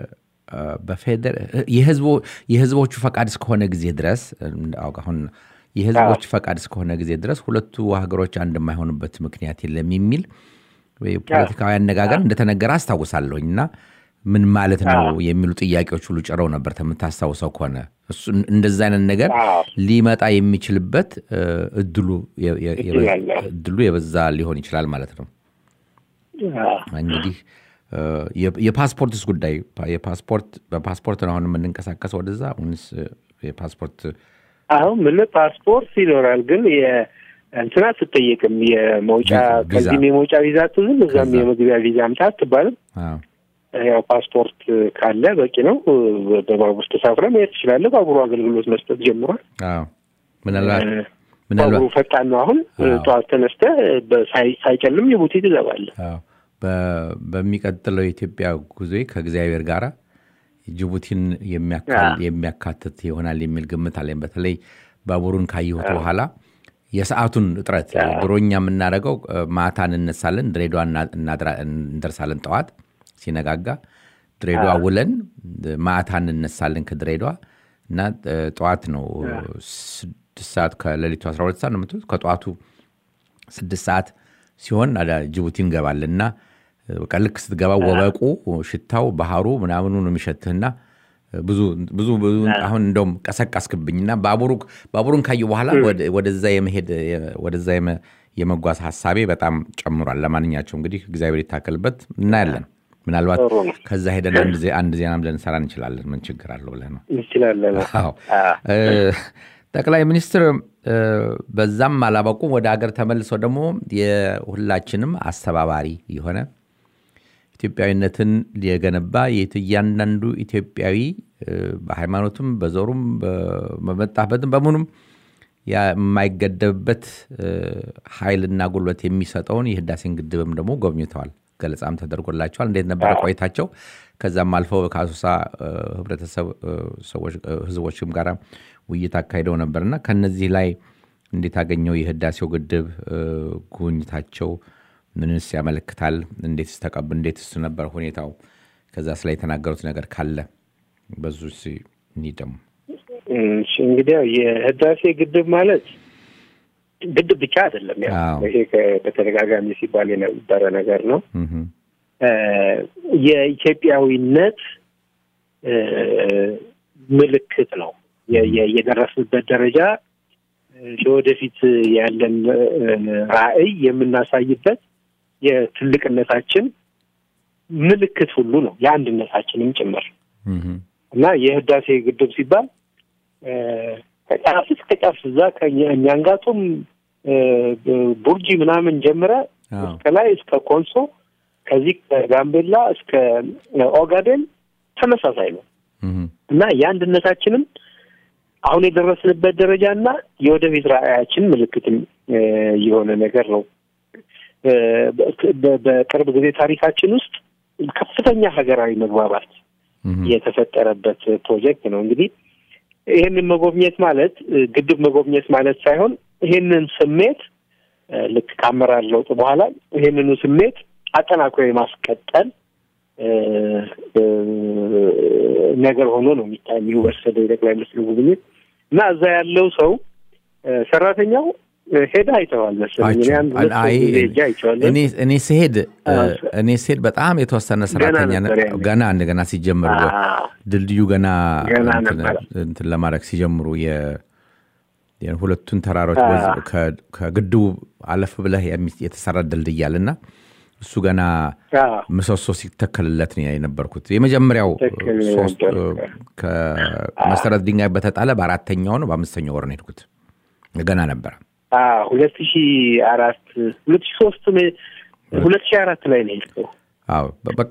የህዝቦቹ ፈቃድ እስከሆነ ጊዜ ድረስ አሁን የህዝቦቹ ፈቃድ እስከሆነ ጊዜ ድረስ ሁለቱ ሀገሮች አንድ የማይሆኑበት ምክንያት የለም የሚል ፖለቲካዊ አነጋገር እንደተነገረ አስታውሳለሁኝ እና ምን ማለት ነው የሚሉ ጥያቄዎች ሁሉ ጭረው ነበር። ተምታስታውሰው ከሆነ እሱ እንደዛ አይነት ነገር ሊመጣ የሚችልበት እድሉ የበዛ ሊሆን ይችላል ማለት ነው። እንግዲህ የፓስፖርትስ ጉዳይ በፓስፖርት ነው አሁን የምንንቀሳቀሰው ወደዛ ወይስ የፓስፖርት አሁን ምን ፓስፖርት ይኖራል ግን እንትና ስትጠየቅም የመውጫ ከዚህም የመውጫ ቪዛ ትዝም እዛም የመግቢያ ቪዛ አምጣት ትባልም። ያው ፓስፖርት ካለ በቂ ነው። በባቡር ተሳፍረህ መሄድ ትችላለህ። ባቡሩ አገልግሎት መስጠት ጀምሯል። ባቡሩ ፈጣን ነው። አሁን ጠዋት ተነስተህ ሳይጨልም ጅቡቲ ትገባለህ። በሚቀጥለው የኢትዮጵያ ጉዞ ከእግዚአብሔር ጋር ጅቡቲን የሚያካትት ይሆናል የሚል ግምት አለኝ። በተለይ ባቡሩን ካየሁት በኋላ የሰዓቱን እጥረት ድሮኛ የምናደርገው ማታ እንነሳለን፣ ድሬዳዋ እንደርሳለን። ጠዋት ሲነጋጋ ድሬዳዋ ውለን ማታ እንነሳለን ከድሬዳዋ እና ጠዋት ነው 6 ሰዓት ከሌሊቱ 12 ሰዓት ነው የምትሉት ከጠዋቱ 6 ሰዓት ሲሆን ጅቡቲ እንገባለንና ልክ ስትገባ ወበቁ ሽታው ባህሩ ምናምኑ ነው የሚሸትህና ብዙ አሁን እንደውም ቀሰቀስክብኝና ባቡሩን ካየሁ በኋላ ወደዛ የመጓዝ ሐሳቤ በጣም ጨምሯል። ለማንኛውም እንግዲህ እግዚአብሔር ይታከልበት እናያለን። ምናልባት ከዛ ሄደን አንድ ዜናም ልንሰራ እንችላለን። ምን ችግር አለው ብለህ ነው? እንችላለን። ጠቅላይ ሚኒስትር በዛም አላበቁም። ወደ ሀገር ተመልሰው ደግሞ የሁላችንም አስተባባሪ የሆነ ኢትዮጵያዊነትን ሊገነባ እያንዳንዱ ኢትዮጵያዊ በሃይማኖትም በዘሩም በመጣበትም በምኑም የማይገደብበት ኃይልና ጉልበት የሚሰጠውን የህዳሴን ግድብም ደግሞ ጎብኝተዋል። ገለጻም ተደርጎላቸዋል። እንዴት ነበር ቆይታቸው? ከዛም አልፈው ከአሶሳ ህብረተሰብ ህዝቦችም ጋር ውይይት አካሂደው ነበርና ከነዚህ ላይ እንዴት አገኘው የህዳሴው ግድብ ጉብኝታቸው? ምንስ ያመለክታል? እንዴትስ ነበር ሁኔታው? ከዛስ ላይ የተናገሩት ነገር ካለ በዙስ እንዲደም። እንግዲህ የህዳሴ ግድብ ማለት ግድብ ብቻ አይደለም። ይሄ በተደጋጋሚ ሲባል የነበረ ነገር ነው። የኢትዮጵያዊነት ምልክት ነው። የደረስንበት ደረጃ ለወደፊት ያለን ራዕይ የምናሳይበት የትልቅነታችን ምልክት ሁሉ ነው፣ የአንድነታችንም ጭምር እና የህዳሴ ግድብ ሲባል ከጫፍ እስከ ጫፍ እዛ ከኛንጋቶም ቡርጂ ምናምን ጀምረ እስከ ላይ እስከ ኮንሶ ከዚህ ከጋምቤላ እስከ ኦጋዴን ተመሳሳይ ነው እና የአንድነታችንም አሁን የደረስንበት ደረጃና የወደፊት ራዕያችን ምልክትም የሆነ ነገር ነው። በቅርብ ጊዜ ታሪካችን ውስጥ ከፍተኛ ሀገራዊ መግባባት የተፈጠረበት ፕሮጀክት ነው። እንግዲህ ይሄንን መጎብኘት ማለት ግድብ መጎብኘት ማለት ሳይሆን ይሄንን ስሜት ልክ ከአመራር ለውጥ በኋላ ይሄንኑ ስሜት አጠናክሮ የማስቀጠል ነገር ሆኖ ነው የሚወሰደው የጠቅላይ ሚኒስትሩ ጉብኝት እና እዛ ያለው ሰው ሰራተኛው ሄዳ አይተዋል መሰለኝ። እኔ ስሄድ በጣም የተወሰነ ሰራተኛ ገና እንደገና ሲጀምሩ ድልድዩ ገና እንትን ለማድረግ ሲጀምሩ የሁለቱን ተራሮች ከግድቡ አለፍ ብለህ የተሰራ ድልድይ አለና እሱ ገና ምሰሶ ሲተከልለት ነው የነበርኩት። የመጀመሪያው ሶስት ከመሰረት ድንጋይ በተጣለ በአራተኛው ነው በአምስተኛው ወር ነው የሄድኩት። ገና ነበር 2004 ላይ ነው የሄድኩት። በቃ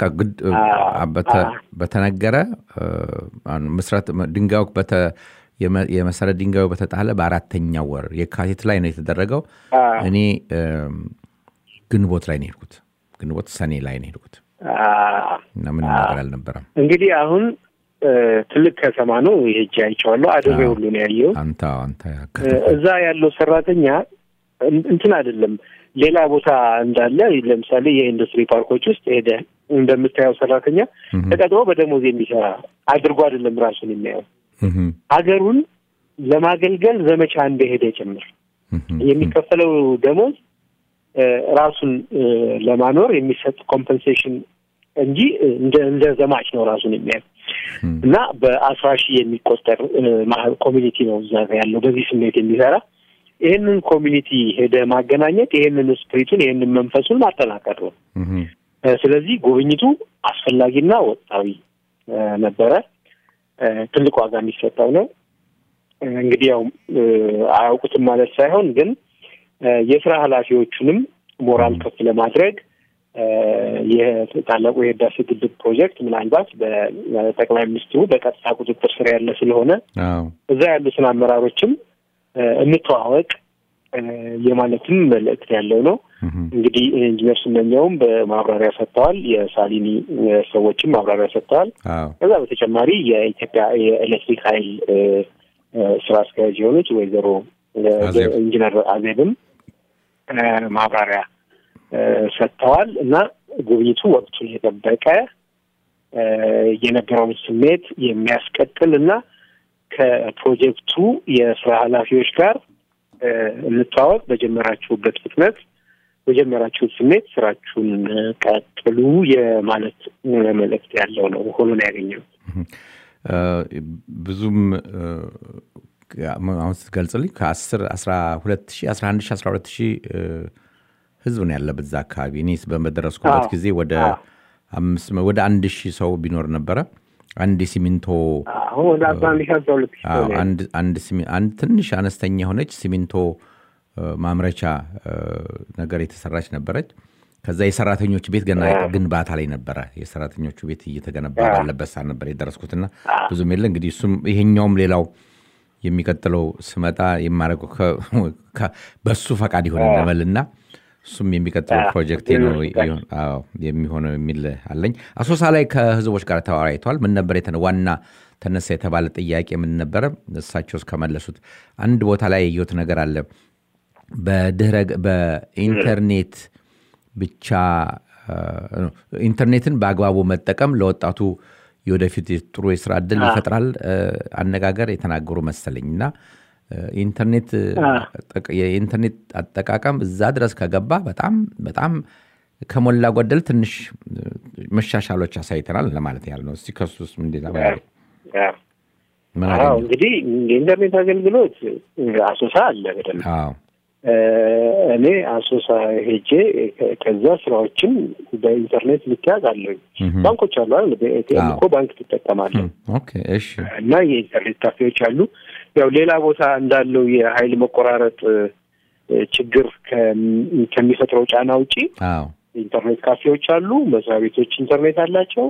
በተነገረ መስራት ድንጋዩ የመሰረት ድንጋዩ በተጣለ በአራተኛው ወር የካቲት ላይ ነው የተደረገው። እኔ ግንቦት ላይ ነው የሄድኩት። ግንቦት ሰኔ ላይ ነው የሄድኩት እና ምንም ነገር አልነበረም። እንግዲህ አሁን ትልቅ ከተማ ነው። ይሄ አይቼዋለሁ። አድሬ ሁሉ ነው ያየው። አንተ እዛ ያለው ሰራተኛ እንትን አይደለም ሌላ ቦታ እንዳለ ለምሳሌ የኢንዱስትሪ ፓርኮች ውስጥ ሄደ እንደምታየው ሰራተኛ ተቀጥሮ በደሞዝ የሚሰራ አድርጎ አይደለም ራሱን የሚያየው። ሀገሩን ለማገልገል ዘመቻ እንደሄደ ጭምር የሚከፈለው ደሞዝ ራሱን ለማኖር የሚሰጥ ኮምፐንሴሽን እንጂ እንደ ዘማች ነው ራሱን የሚያየው እና በ10,000 የሚቆጠር ኮሚኒቲ ነው እዛ ያለው በዚህ ስሜት የሚሰራ። ይሄንን ኮሚኒቲ ሄደ ማገናኘት ይሄንን ስፒሪቱን ይሄንን መንፈሱን ማጠናከር ነው። ስለዚህ ጉብኝቱ አስፈላጊና ወጣዊ ነበረ። ትልቅ ዋጋ የሚሰጠው ነው። እንግዲህ ያው አያውቁትም ማለት ሳይሆን ግን የስራ ኃላፊዎቹንም ሞራል ከፍ ለማድረግ የታላቁ የህዳሴ ግድብ ፕሮጀክት ምናልባት በጠቅላይ ሚኒስትሩ በቀጥታ ቁጥጥር ስር ያለ ስለሆነ እዛ ያሉትን አመራሮችም እንተዋወቅ የማለትም መልእክት ያለው ነው። እንግዲህ ኢንጂነር ስመኛውም በማብራሪያ ሰጥተዋል። የሳሊኒ ሰዎችም ማብራሪያ ሰጥተዋል። ከዛ በተጨማሪ የኢትዮጵያ የኤሌክትሪክ ኃይል ስራ አስኪያጅ የሆኑት ወይዘሮ ኢንጂነር አዜብም ማብራሪያ ሰጥተዋል እና ጉብኝቱ ወቅቱን የጠበቀ የነበረውን ስሜት የሚያስቀጥል እና ከፕሮጀክቱ የስራ ኃላፊዎች ጋር እንተዋወቅ፣ በጀመራችሁበት ፍጥነት በጀመራችሁት ስሜት ስራችሁን ቀጥሉ የማለት መልእክት ያለው ነው ሆኖ ነው ያገኘው። ብዙም አሁን ስትገልጽልኝ ከ10 12000 11000 12000 ህዝብ ነው ያለበት እዛ አካባቢ እኔስ በመደረስኩበት ጊዜ ወደ 1000 ሰው ቢኖር ነበረ አንድ ሲሚንቶ ወደ 11,000 አንድ ትንሽ አነስተኛ ሆነች ሲሚንቶ ማምረቻ ነገር የተሰራች ነበረች ከዛ የሰራተኞች ቤት ገና ግንባታ ላይ ነበረ የሰራተኞቹ ቤት እየተገነባ ባለበት ሰዓት ነበር የደረስኩትና ብዙም የለ እንግዲህ እሱም ይሄኛውም ሌላው የሚቀጥለው ስመጣ የማረገው በሱ ፈቃድ ይሆነልና እሱም የሚቀጥለው ፕሮጀክት ነው የሚሆነው የሚል አለኝ አሶሳ ላይ ከህዝቦች ጋር ተወያይቷል ምን ነበር ዋና ተነሳ የተባለ ጥያቄ ምን ነበር እሳቸው እስከመለሱት አንድ ቦታ ላይ የዩት ነገር አለ በኢንተርኔት ብቻ ኢንተርኔትን በአግባቡ መጠቀም ለወጣቱ የወደፊት ጥሩ የሥራ ዕድል ይፈጥራል አነጋገር የተናገሩ መሰለኝና ኢንተርኔት የኢንተርኔት አጠቃቀም እዛ ድረስ ከገባ በጣም ከሞላ ጎደል ትንሽ መሻሻሎች አሳይተናል ለማለት ያህል ነው እስቲ ከሱስ ምን እንደዛ እንግዲህ የኢንተርኔት አገልግሎት አሶሳ አለ በደንብ እኔ አሶሳ ሄጄ ከዛ ስራዎችን በኢንተርኔት ልትያዛለሁ ባንኮች አሉ አይደል በኤቲኤም እኮ ባንክ ትጠቀማለህ ኦኬ እሺ እና የኢንተርኔት ካፌዎች አሉ ያው ሌላ ቦታ እንዳለው የኃይል መቆራረጥ ችግር ከሚፈጥረው ጫና ውጪ ኢንተርኔት ካፌዎች አሉ መስሪያ ቤቶች ኢንተርኔት አላቸው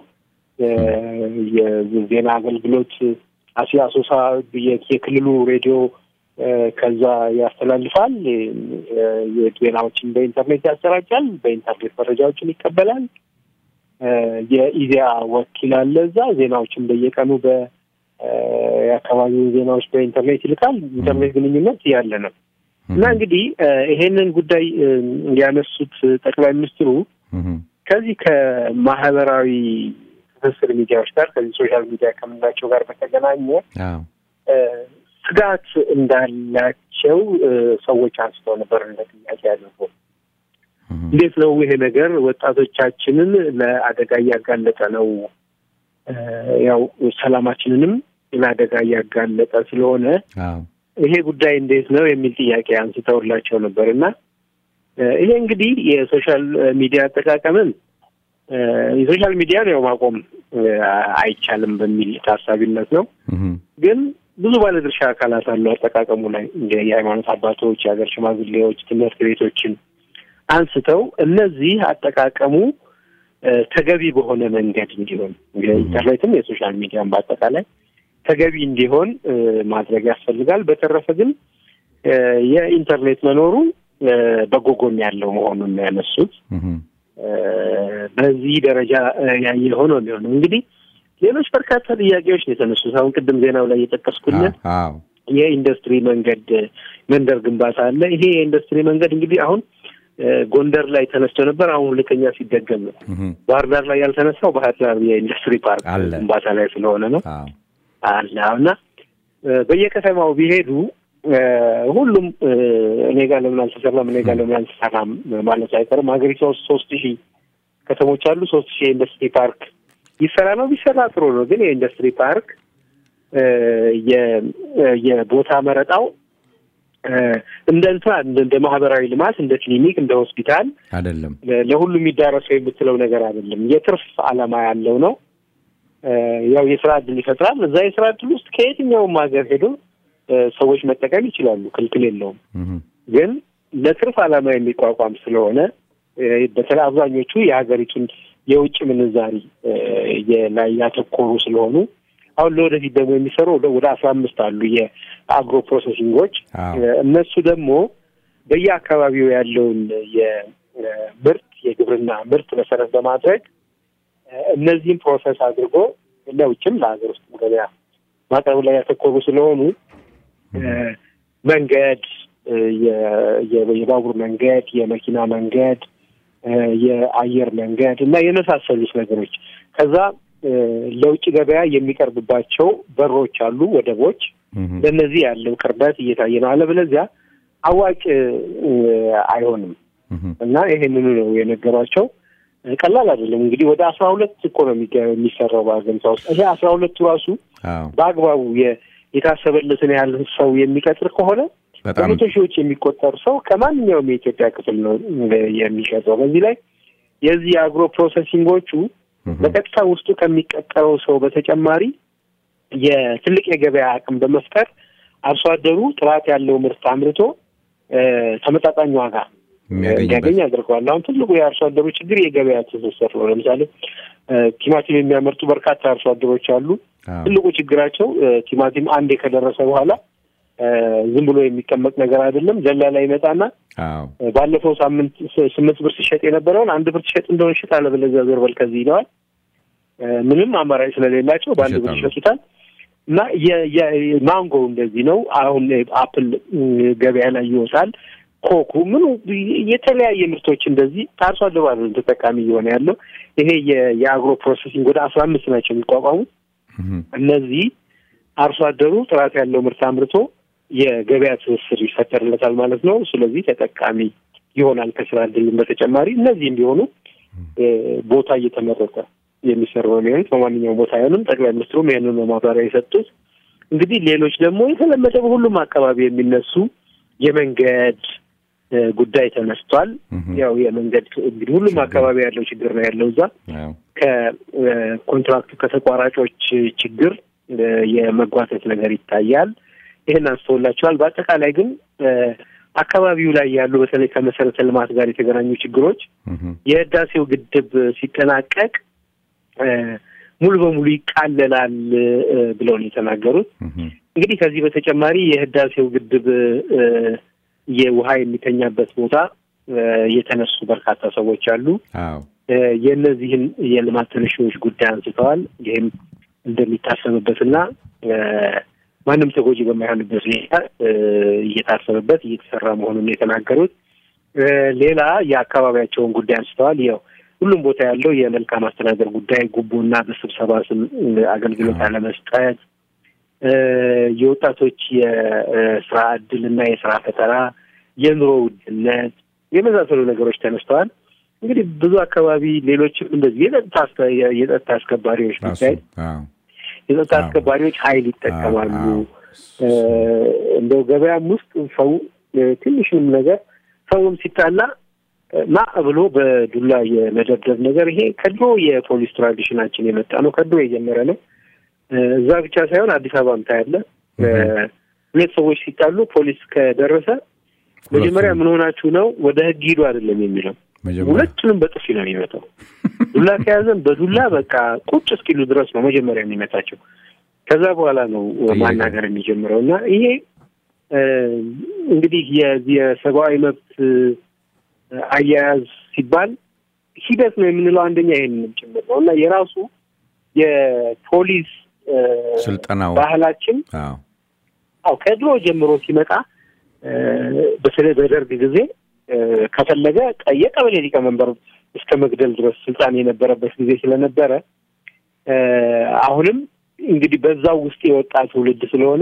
የዜና አገልግሎት አሶሳ የክልሉ ሬዲዮ ከዛ ያስተላልፋል የዜናዎችን በኢንተርኔት ያሰራጫል በኢንተርኔት መረጃዎችን ይቀበላል የኢዜአ ወኪል አለ እዛ ዜናዎችን በየቀኑ የአካባቢው ዜናዎች በኢንተርኔት ይልካል ኢንተርኔት ግንኙነት ያለ ነው እና እንግዲህ ይሄንን ጉዳይ ያነሱት ጠቅላይ ሚኒስትሩ ከዚህ ከማህበራዊ ትስስር ሚዲያዎች ጋር ከዚህ ሶሻል ሚዲያ ከምንላቸው ጋር በተገናኘ ስጋት እንዳላቸው ሰዎች አንስተው ነበር እንደ ጥያቄ ያለው እንዴት ነው ይሄ ነገር ወጣቶቻችንን ለአደጋ ያጋለጠ ነው ያው ሰላማችንንም ለአደጋ ያጋለጠ ስለሆነ ይሄ ጉዳይ እንዴት ነው የሚል ጥያቄ አንስተውላቸው ነበርና ይሄ እንግዲህ የሶሻል ሚዲያ አጠቃቀምን የሶሻል ሚዲያ ነው ማቆም አይቻልም በሚል ታሳቢነት ነው ግን ብዙ ባለድርሻ አካላት አሉ አጠቃቀሙ ላይ እንደ የሃይማኖት አባቶች የሀገር ሽማግሌዎች ትምህርት ቤቶችን አንስተው እነዚህ አጠቃቀሙ ተገቢ በሆነ መንገድ እንዲሆን ኢንተርኔትም የሶሻል ሚዲያን በአጠቃላይ ተገቢ እንዲሆን ማድረግ ያስፈልጋል በተረፈ ግን የኢንተርኔት መኖሩ በጎጎን ያለው መሆኑን ያነሱት በዚህ ደረጃ ያየ ሆኖ ነው እንግዲህ ሌሎች በርካታ ጥያቄዎች የተነሱት አሁን ቅድም ዜናው ላይ የተጠቀስኩልህ የኢንዱስትሪ መንደር ግንባታ አለ ይሄ የኢንዱስትሪ መንገድ እንግዲህ አሁን ጎንደር ላይ ተነስቶ ነበር አሁን ሁለተኛ ሲደገም ነው ባህር ዳር ላይ ያልተነሳው ባህር ዳር የኢንዱስትሪ ፓርክ ግንባታ ላይ ስለሆነ ነው አላውና በየከተማው ቢሄዱ ሁሉም እኔ ጋር ለምን አልተሰራም እኔ ጋር ለምን አልተሰራም ማለት አይቀርም ሀገሪቱ 3000 ከተሞች አሉ 3000 ኢንዱስትሪ ፓርክ ይሰራ ነው ቢሰራ ጥሩ ነው ግን የኢንዱስትሪ ፓርክ የቦታ መረጣው እንደ ማህበራዊ ልማት እንደ ክሊኒክ እንደ ሆስፒታል አይደለም ለሁሉም የሚዳረሰው የምትለው ነገር አይደለም የትርፍ ዓላማ ያለው ነው ያው የሥራ ዕድል ይፈጥራል እዛ የሥራ ዕድል ውስጥ ከየትኛውም ሀገር ሄዶ ሰዎች መጠቀም ይችላሉ ክልክል የለውም ግን ለትርፍ ዓላማ የሚቋቋም ስለሆነ በተለይ አብዛኞቹ የሀገሪቱን የውጭ ምንዛሪ ላይ ያተኮሩ ስለሆኑ አሁን ለወደፊት ደግሞ የሚሰሩ ወደ 15 አሉ የአግሮ ፕሮሰሲንጎች እነሱ ደግሞ በየአካባቢው ያለውን የምርት የግብርና ምርት መሰረት በማድረግ እነዚህን ፕሮሰስ አድርጎ ለውጭም ለሀገር ውስጥ ገበያ ማቅረብ ላይ ያተኮሩ ስለሆኑ መንገድ የባቡር መንገድ የመኪና መንገድ የአየር መንገድ እና የመሳሰሉት ነገሮች ከዛ ለውጭ ገበያ የሚቀርብባቸው በሮች አሉ ወደቦች ለነዚህ ያለው ቅርበት እየታየ ነው አለበለዚያ አዋጭ አይሆንም እና ይሄንን ነው የነገሯቸው ቀላል አይደለም እንግዲህ ወደ 12 ኢኮኖሚ የሚሰራው ባገንታው ይሄ 12 ራሱ በአግባቡ የታሰበለትን ያህል ሰው የሚቀጥር ከሆነ በመቶ ሺዎች የሚቆጠር ሰው ከማንኛውም የኢትዮጵያ ክፍል ነው የሚሸጠው። በዚህ ላይ የዚህ አግሮ ፕሮሰሲንጎቹ በቀጥታ ውስጡ ከሚቀጠረው ሰው በተጨማሪ የትልቅ የገበያ አቅም በመፍጠር አርሶ አደሩ ጥራት ያለው ምርት አምርቶ ተመጣጣኝ ዋጋ እንዲያገኝ አድርገዋል። አሁን ትልቁ የአርሶ አደሩ ችግር የገበያ ትስስር ነው። ለምሳሌ ቲማቲም የሚያመርቱ በርካታ አርሶ አደሮች አሉ። ትልቁ ችግራቸው ቲማቲም አንዴ ከደረሰ በኋላ ዝም ብሎ የሚቀመጥ ነገር አይደለም። ደላላ ይመጣና ባለፈው ሳምንት 8 ብር ሲሸጥ የነበረውን 1 ብር ሲሸጥ እንደሆነ ሽጥ አለበለዚያ ዞር በል ከዚህ ይለዋል። ምንም አማራጭ ስለሌላቸው በ1 ብር ይሸጡታል። እና የማንጎ እንደዚህ ነው። አሁን አፕል ገበያ ላይ ይወጣል። ኮኩ ምን የተለያየ ምርቶች እንደዚህ አርሶ አደሩ ተጠቃሚ እየሆነ ያለው ይሄ የአግሮ ፕሮሰሲንግ ወደ 15 ናቸው የሚቋቋሙት። እነዚህ አርሶ አደሩ ጥራት ያለው ምርት አምርቶ የገበያ ትስስር ይፈጠርለታል ማለት ነው። ስለዚህ ተጠቃሚ ይሆናል ከስራ ዕድልም በተጨማሪ። እነዚህም ቢሆኑ ቦታ እየተመረጠ የሚሰራው ነው። በማንኛውም ቦታ አይሆንም። ጠቅላይ ሚኒስትሩም ይሄንን ማብራሪያ የሰጡት። እንግዲህ ሌሎች ደግሞ የተለመደ በሁሉም አካባቢ የሚነሱ የመንገድ ጉዳይ ተነስቷል። ያው የመንገድ እንግዲህ ሁሉም አካባቢ ያለው ችግር ነው ያለው እዛ ከኮንትራክቱ ከተቋራጮች ችግር የመጓተት ነገር ይታያል። ይሄን አንስተውላቸዋል። በአጠቃላይ ግን አካባቢው ላይ ያሉ በተለይ ከመሰረተ ልማት ጋር የተገናኙ ችግሮች የህዳሴው ግድብ ሲጠናቀቅ ሙሉ በሙሉ ይቃለላል ብለው ነው የተናገሩት። እንግዲህ ከዚህ በተጨማሪ የህዳሴው ግድብ የውሃ የሚተኛበት ቦታ የተነሱ በርካታ ሰዎች አሉ። የእነዚህን የልማት ተነሺዎች ጉዳይ አንስተዋል። ይህም እንደሚታሰብበትና ማንም ተጎጂ በማይሆንበት ሁኔታ እየታሰበበት እየተሰራ መሆኑን የተናገሩት። ሌላ የአካባቢያቸውን ጉዳይ አንስተዋል። ያው ሁሉም ቦታ ያለው የመልካም አስተዳደር ጉዳይ፣ ጉቦና በስብሰባ ስም አገልግሎት አለመስጠት፣ የወጣቶች የስራ ዕድልና የስራ ፈጠራ፣ የኑሮ ውድነት የመሳሰሉ ነገሮች ተነስተዋል። እንግዲህ ብዙ አካባቢ ሌሎችም እንደዚህ የጸጥታ አስከባሪዎች ጉዳይ የጸጥታ አስከባሪዎች ኃይል ይጠቀማሉ። እንደው ገበያም ውስጥ ሰው ትንሽም ነገር ሰውም ሲጣላ ማ ብሎ በዱላ የመደብደብ ነገር ይሄ ከድሮ የፖሊስ ትራዲሽናችን የመጣ ነው። ከድሮ የጀመረ ነው። እዛ ብቻ ሳይሆን አዲስ አበባም ታያለ። ሁለት ሰዎች ሲጣሉ ፖሊስ ከደረሰ መጀመሪያ ምን ሆናችሁ ነው ወደ ህግ ሂዱ አይደለም የሚለው። ሁለቱንም በጥፊ ነው የሚመታው። ዱላ ከያዘን በዱላ በቃ ቁጭ እስኪሉ ድረስ ነው መጀመሪያ የሚመታቸው። ከዛ በኋላ ነው ማናገር የሚጀምረውና ይሄ እንግዲህ የሰብአዊ መብት አያያዝ ሲባል ሂደት ነው የምንለው አንደኛ ይሄንን ጭምር ነው እና የራሱ የፖሊስ ስልጣናው ባህላችን ከድሮ ጀምሮ ሲመጣ በተለይ በደርግ ጊዜ ከፈለገ የቀበሌ ሊቀመንበር እስከ መግደል ድረስ ስልጣን የነበረበት ጊዜ ስለነበረ አሁንም እንግዲህ በዛው ውስጥ የወጣ ትውልድ ስለሆነ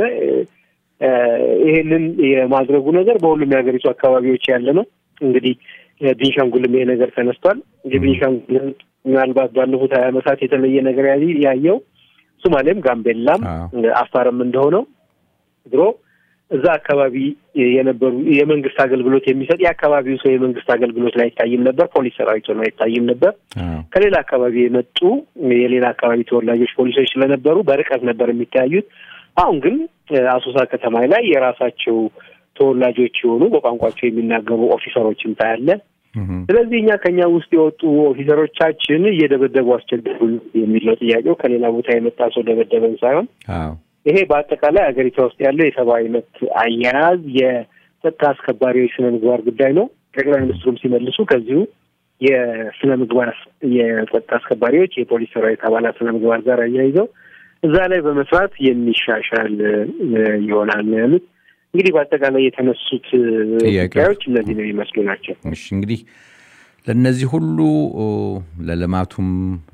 ይሄንን የማድረጉ ነገር በሁሉም የሀገሪቱ አካባቢዎች ያለ ነው። እንግዲህ ቤንሻንጉልም ይሄ ነገር ተነስቷል። የቤንሻንጉል ምናልባት ባለፉት 20 ዓመታት የተለየ ነገር ያየው ሶማሌም ጋምቤላም አፋርም እንደሆነው ድሮ እዛ አካባቢ የነበሩ የመንግስት አገልግሎት የሚሰጥ የአካባቢው ሰው የመንግስት አገልግሎት ላይ ታይም ነበር። ፖሊስ ሰራዊት ነው ታይም ነበር። ከሌላ አካባቢ የመጡ የሌላ አካባቢ ተወላጆች ፖሊሶች ስለነበሩ በርቀት ነበር የሚታዩት። አሁን ግን አሶሳ ከተማ ላይ የራሳቸው ተወላጆች የሆኑ በቋንቋቸው የሚናገሩ ኦፊሰሮችን ታያለ። ስለዚህ ከኛ ውስጥ የወጡ ኦፊሰሮቻችን እየደበደቡ አስቸገሩ የሚለው ጥያቄው ከሌላ ቦታ የመጣ ሰው ደበደበን ሳይሆን ይሄ በአጠቃላይ አገሪቷ ውስጥ ያለው የሰብአዊ መብት አያያዝ የጸጥታ አስከባሪዎች ስነ ምግባር ጉዳይ ነው። ጠቅላይ ሚኒስትሩም ሲመልሱ ከዚሁ የስነ ምግባር የጸጥታ አስከባሪዎች የፖሊስ ሰራዊት አባላት ስነ ምግባር ጋር አያይዘው እዛ ላይ በመስራት የሚሻሻል ይሆናል ነው ያሉት። እንግዲህ በአጠቃላይ የተነሱት ጥያቄዎች እነዚህ ነው የሚመስሉ ናቸው። እሺ እንግዲህ ለነዚህ ሁሉ ለልማቱም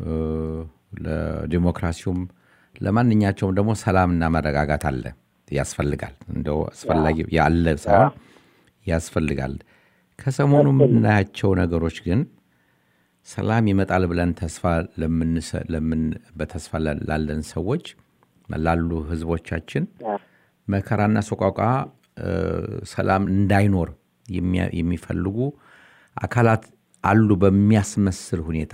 ለዲሞክራሲውም ለማንኛቸውም ደግሞ ሰላምና መረጋጋት አለ ያስፈልጋል። እንደው አስፈላጊ ያለ ሳይሆን ያስፈልጋል። ከሰሞኑ የምናያቸው ነገሮች ግን ሰላም ይመጣል ብለን ተስፋ በተስፋ ላለን ሰዎች ላሉ ህዝቦቻችን መከራና ሰቆቃ ሰላም እንዳይኖር የሚፈልጉ አካላት አሉ በሚያስመስል ሁኔታ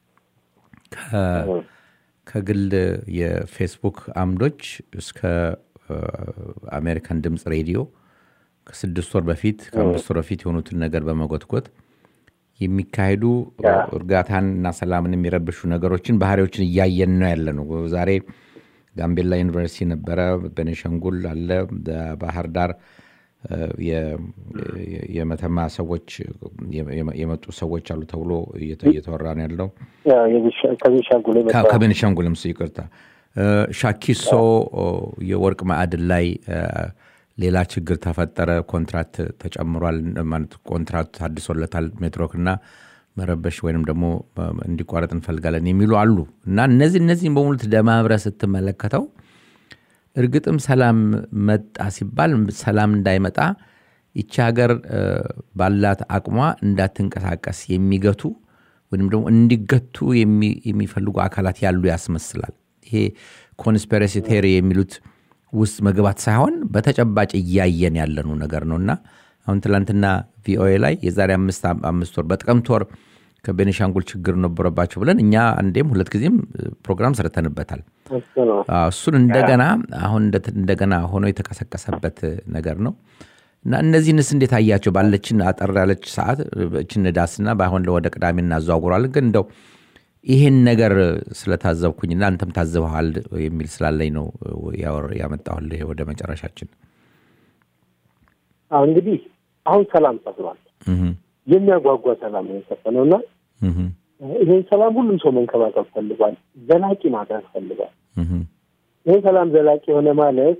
ከግል የፌስቡክ አምዶች እስከ አሜሪካን ድምጽ ሬዲዮ ከ6 ወር በፊት ከ5 ወር በፊት የሆኑትን ነገር በመጎትጎት የሚካሄዱ እርጋታንና ሰላምን የሚረብሹ ነገሮችን ባህሪዎችን እያየን ነው ያለነው። ዛሬ ጋምቤላ ዩኒቨርሲቲ ነበረ፣ በቤኒሻንጉል አለ፣ በባህር ዳር የመተማ ሰዎች የመጡ ሰዎች አሉ ተብሎ እየተወራ ነው ያለው። ከቤኒሻንጉልም ይቅርታ፣ ሻኪሶ የወርቅ ማዕድን ላይ ሌላ ችግር ተፈጠረ፣ ኮንትራክት ተጨምሯል ማለት ኮንትራክት ታድሶለታል ሜትሮክና መረበሽ ወይንም ደግሞ እንዲቋረጥ እንፈልጋለን የሚሉ አሉ። እና እነዚህን በሙሉ ተደማምረ ስትመለከተው እርግጥም ሰላም መጣ ሲባል ሰላም እንዳይመጣ ይቺ ሀገር ባላት አቅሟ እንዳትንቀሳቀስ የሚገቱ ወይንም ደግሞ እንዲገቱ የሚፈልጉ አካላት ያሉ ያስመስላል። ይሄ ኮንስፒረሲ ቴሪ የሚሉት ውስጥ መግባት ሳይሆን በተጨባጭ እያየን ያለነው ነገር ነውና አሁን ትላንትና ቪኦኤ ላይ የዛሬ 5 ወር በጥቅምት ወር ከቤኒሻንጉል ችግር ነበረባቸው ብለን እኛ አንዴም ሁለት ጊዜም ፕሮግራም ሰርተንበታል። እሱን እንደገና ሆኖ የተቀሰቀሰበት ነገር ነው እና እነዚህንስ እንዴት አያቸው? ባለችን አጠር ያለች ሰዓት እችን ዳስና ባይሆን ወደ ቅዳሜ እናዘዋውራለን። ግን እንደው ይሄን ነገር ስለታዘብኩኝና አንተም ታዘበሃል የሚል ስላለኝ ነው ያመጣሁልህ ወደ መጨረሻችን። እንግዲህ አሁን ሰላም ተብሏል። የሚያጓጓ ሰላም ነው የሰፈነውና ይሄን ሰላም ሁሉም ሰው መንከባከብ ፈልጓል፣ ዘላቂ ማድረግ ፈልጓል። ይሄ ሰላም ዘላቂ ሆነ ማለት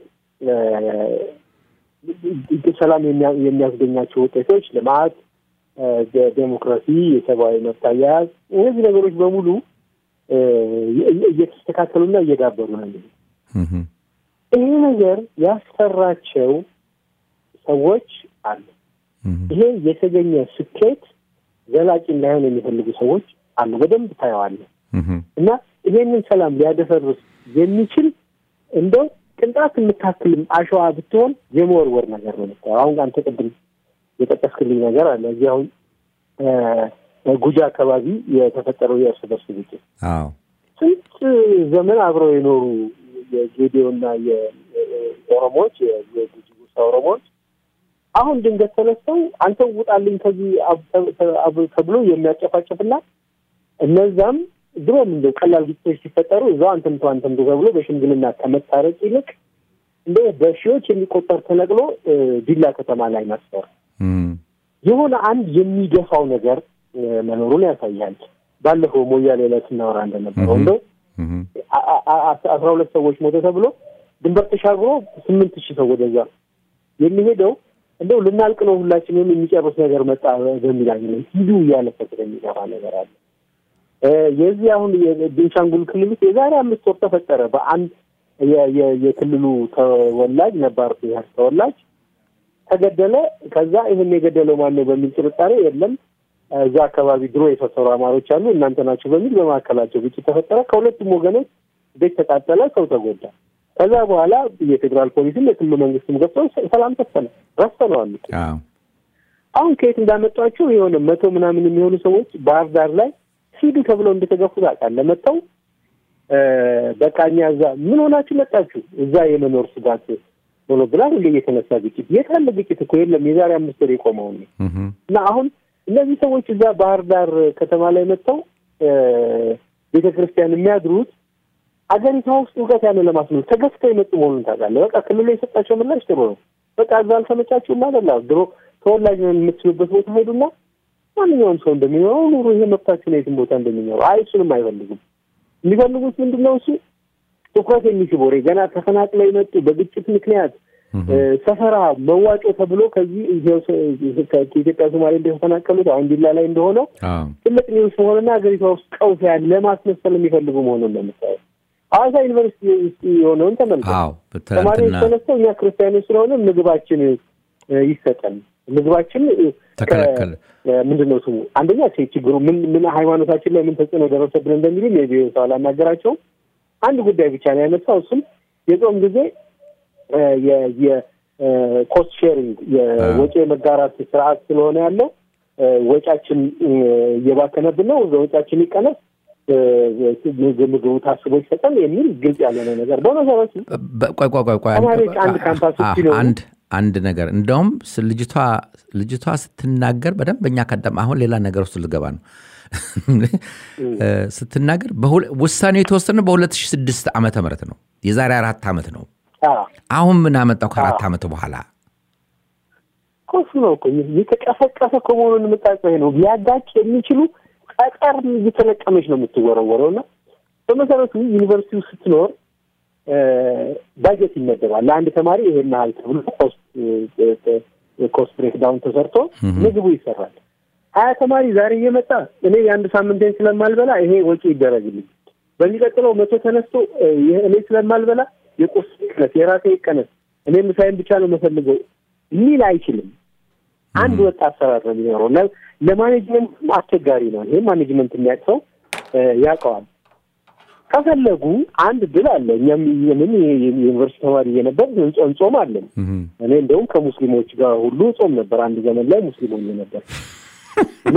ሰላም የሚያስገኛቸው ውጤቶች ልማት፣ ዴሞክራሲ፣ የሰብአዊ መብት አያያዝ፣ እነዚህ ነገሮች በሙሉ እየተስተካከሉና እየዳበሩ ነው። ይሄ ነገር ያስፈራቸው ሰዎች አሉ። ይሄ የተገኘ ስኬት ዘላቂ እንዳይሆን የሚፈልጉ ሰዎች አሉ። በደንብ ታየዋለህ። እና ይሄንን ሰላም ሊያደፈርስ የሚችል እንደው ቅንጣት የምታክልም አሸዋ ብትሆን የመወርወር ነገር ነው። አሁን አንተ ቅድም የጠቀስክልኝ ነገር አለ። እዚህ አሁን ጉጂ አካባቢ የተፈጠረው የእርስ በርስ ግጭት ስንት ዘመን አብረው የኖሩ የጌዲዮና የኦሮሞዎች የጉጂ ኦሮሞዎች አሁን ድንገት ተነስተው አንተ ውጣልኝ ከዚህ ተብሎ የሚያጨፋጭፍና እነዛም ድሮም እንደ ቀላል ግጭቶች ሲፈጠሩ እዛው አንተም ተብሎ በሽምግልና ከመታረቅ ይልቅ እንደ በሺዎች የሚቆጠር ተነቅሎ ዲላ ከተማ ላይ ማስፈር የሆነ አንድ የሚገፋው ነገር መኖሩን ያሳያል። ባለፈው ሞያሌ ላይ ስናወራ እንደነበረው እንደው 12 ሰዎች ሞተ ተብሎ ድንበር ተሻግሮ 8000 ሰው ወደዛ የሚሄደው እንደው ልናልቅ ነው ሁላችንም የሚጨርስ ነገር መጣ በሚል አይደለም ሂዱ ያለበት የሚገባ ነገር አለ። የዚህ አሁን የቤኒሻንጉል ክልል የዛሬ 5 ወር ተፈጠረ። በአንድ የክልሉ ተወላጅ ነበር ተወላጅ ተገደለ። ከዛ ይሄን የገደለው ማን ነው በሚል ጥርጣሬ የለም እዛ አካባቢ ድሮ የሰፈሩ አማሮች አሉ እናንተ ናችሁ በሚል በማከላቸው ግጭት ተፈጠረ። ከሁለቱም ወገኖች ቤት ተቃጠለ፣ ሰው ተጎዳ። ከዛ በኋላ የፌደራል ፖሊስም የክልሉ መንግስትም ገብተው ሰላም ረስተዋል። አሁን ከየት እንዳመጣቸው የሆነ 100 ምናምን የሚሆኑ ሰዎች ባህር ዳር ላይ ሲዱ ተብለው እንደተገፉ ታውቃለህ። መጣው በቃኛ እዛ ምን ሆናችሁ መጣችሁ? እዛ የመኖር ስጋት ሆኖ ብላ ሁሉ እየተነሳ ግጭት የታለ ግጭት እኮ የለም የዛሬ 5 ወር የቆመው ነው። እና አሁን እነዚህ ሰዎች እዛ ባህር ዳር ከተማ ላይ መጣው ቤተክርስቲያን የሚያድሩት አገሪቷ ውስጥ ውቀት ያለ ለማስመል ተገፍተው የመጡ መሆኑን ታውቃለህ። በቃ ክልሉ የሰጣቸው ምላሽ ጥሩ ነው። በቃ እዛ አልተመቻችሁም ማለት ነው። ድሮ ተወላጅ ነው የምትሉበት ቦታ ሄዱና ማንኛውም ሰው እንደሚኖረው ኑሮ ይሄ መብታችሁ ነው የትም ቦታ እንደሚኖረው። እሱንም አይፈልጉም። የሚፈልጉት ምንድነው? እሱ ትኩረት የሚስብ ወሬ ገና ተፈናቅለው የመጡ በግጭት ምክንያት ሰፈራ መዋጮ ተብሎ ከዚህ ከኢትዮጵያ ሶማሌ እንደተፈናቀሉት አሁን ዲላ ላይ እንደሆነው ትልቅ ኒውስ ሆነና አገሪቷ ውስጥ ቀውስ ያለ ለማስመሰል የሚፈልጉ መሆኑን እንደምታየው አዋሳ ዩኒቨርሲቲ የሆነውን ተመልከው። ተማሪዎች ተነስተው እኛ ክርስቲያኖች ስለሆነ ምግባችን ይሰጠን ምግባችን ተከለከለ። ምንድነው ስሙ? አንደኛ ችግሩ ምን ሃይማኖታችን ላይ ምን ተጽዕኖ ደረሰብን እንደሚሉም የቢዮሳው አላናገራቸው አንድ ጉዳይ ብቻ ነው ያነሳው። እሱም የጾም ጊዜ የኮስት ሼሪንግ የወጪ መጋራት ስርዓት ስለሆነ ያለው ወጫችን የባከነብን ነው ወጫችን ይቀነስ ምግቡ ታስቦ ይሰጣል የሚል ግልጽ ያለ ነገር በመሰረቱ ቆይ አንድ ካምፓስ ሲኖር አንድ ነገር እንደውም ልጅቷ ስትናገር በደንበኛ ከደም አሁን ሌላ ነገር ውስጥ ልገባ ነው ስትናገር ውሳኔው የተወሰነው በ2006 ዓመተ ምህረት ነው የዛሬ 4 ዓመት ነው አሁን ምን አመጣው ከ4 ዓመት በኋላ ኮስ ነው የተቀፈቀፈ ኮሞኑን መጣጣይ ነው ቢያጋጭ የሚችሉ ቀጠር እየተለቀመች ነው የምትወረወረውና በመሰረቱ ዩኒቨርሲቲው ስትኖር ባጀት ይመደባል ለአንድ ተማሪ ይሄን ያህል ተብሎ ኮስት ብሬክዳውን ተሰርቶ ምግቡ ይሰራል ተማሪ ዛሬ እየመጣ እኔ የአንድ ሳምንቴን ስለማልበላ ይሄ ወጪ ይደረግልኝ በሚቀጥለው መቶ ተነስቶ እኔ ስለማልበላ የቁርስ ከፍ የራሴ ይቀነስ እኔ ምሳዬን ብቻ ነው መፈልገው ሊል አይችልም አንድ ወጣ አሰራር ነው የሚኖረው ለማኔጅመንት አስቸጋሪ ነው ይሄ ማኔጅመንት የሚያቀው ያቀዋል ከፈለጉ አንድ ድል አለ እኛም ዩኒቨርሲቲ ተማሪ የነበር ጾም አለ እኔ እንደውም ከሙስሊሞች ጋር ሁሉ ጾም ነበር አንድ ዘመን ላይ ሙስሊሞች ነበር እና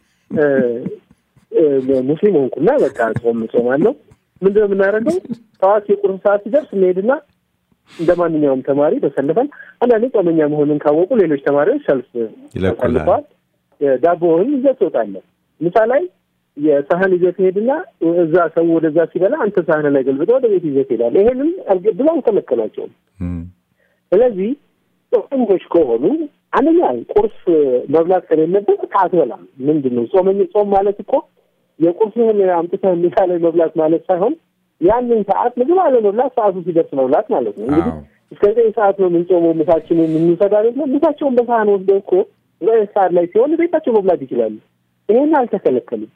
ሙስሊም ሆንኩና በቃ ጾም አለው ምንድነው የምናደርገው ታዋቂ የቁርስ ሰዓት ሲደርስ እንሄድና እንደማንኛውም ተማሪ ተሰልፈን አንዳንዴ ጾመኛ መሆኑን ካወቁ ሌሎች ተማሪዎች ሰልፍ ይለቁላል ዳቦውን ይዘውታል ምሳ ላይ የሳህን ይዘት ሄድና እዛ ሰው ወደዛ ሲበላ አንተ ሳህን ላይ ገልብጠው ወደ ቤት ይዘት ይላል ይሄንን አልገድላው ተመከላቸው ስለዚህ ጾመኞች ከሆኑ አንኛ ቁርስ መብላት ከሌለበት አትበላም ምንድነው ጾም ማለት እኮ የቁርስህን አምጥተህ ምሳ ላይ መብላት ማለት ሳይሆን ያንን ሰዓት ምግብ አለ መብላት ሰዓቱ ሲደርስ መብላት ማለት ነው እንግዲህ እስከ 9 ሰዓት ነው የምንጾመው ምሳችንን የምንሰዳደው ምሳቸውን በሳህን ወስደው እኮ ለሰዓት ላይ ሲሆን ቤታቸው መብላት ይችላሉ ይሄን አልተከለከሉም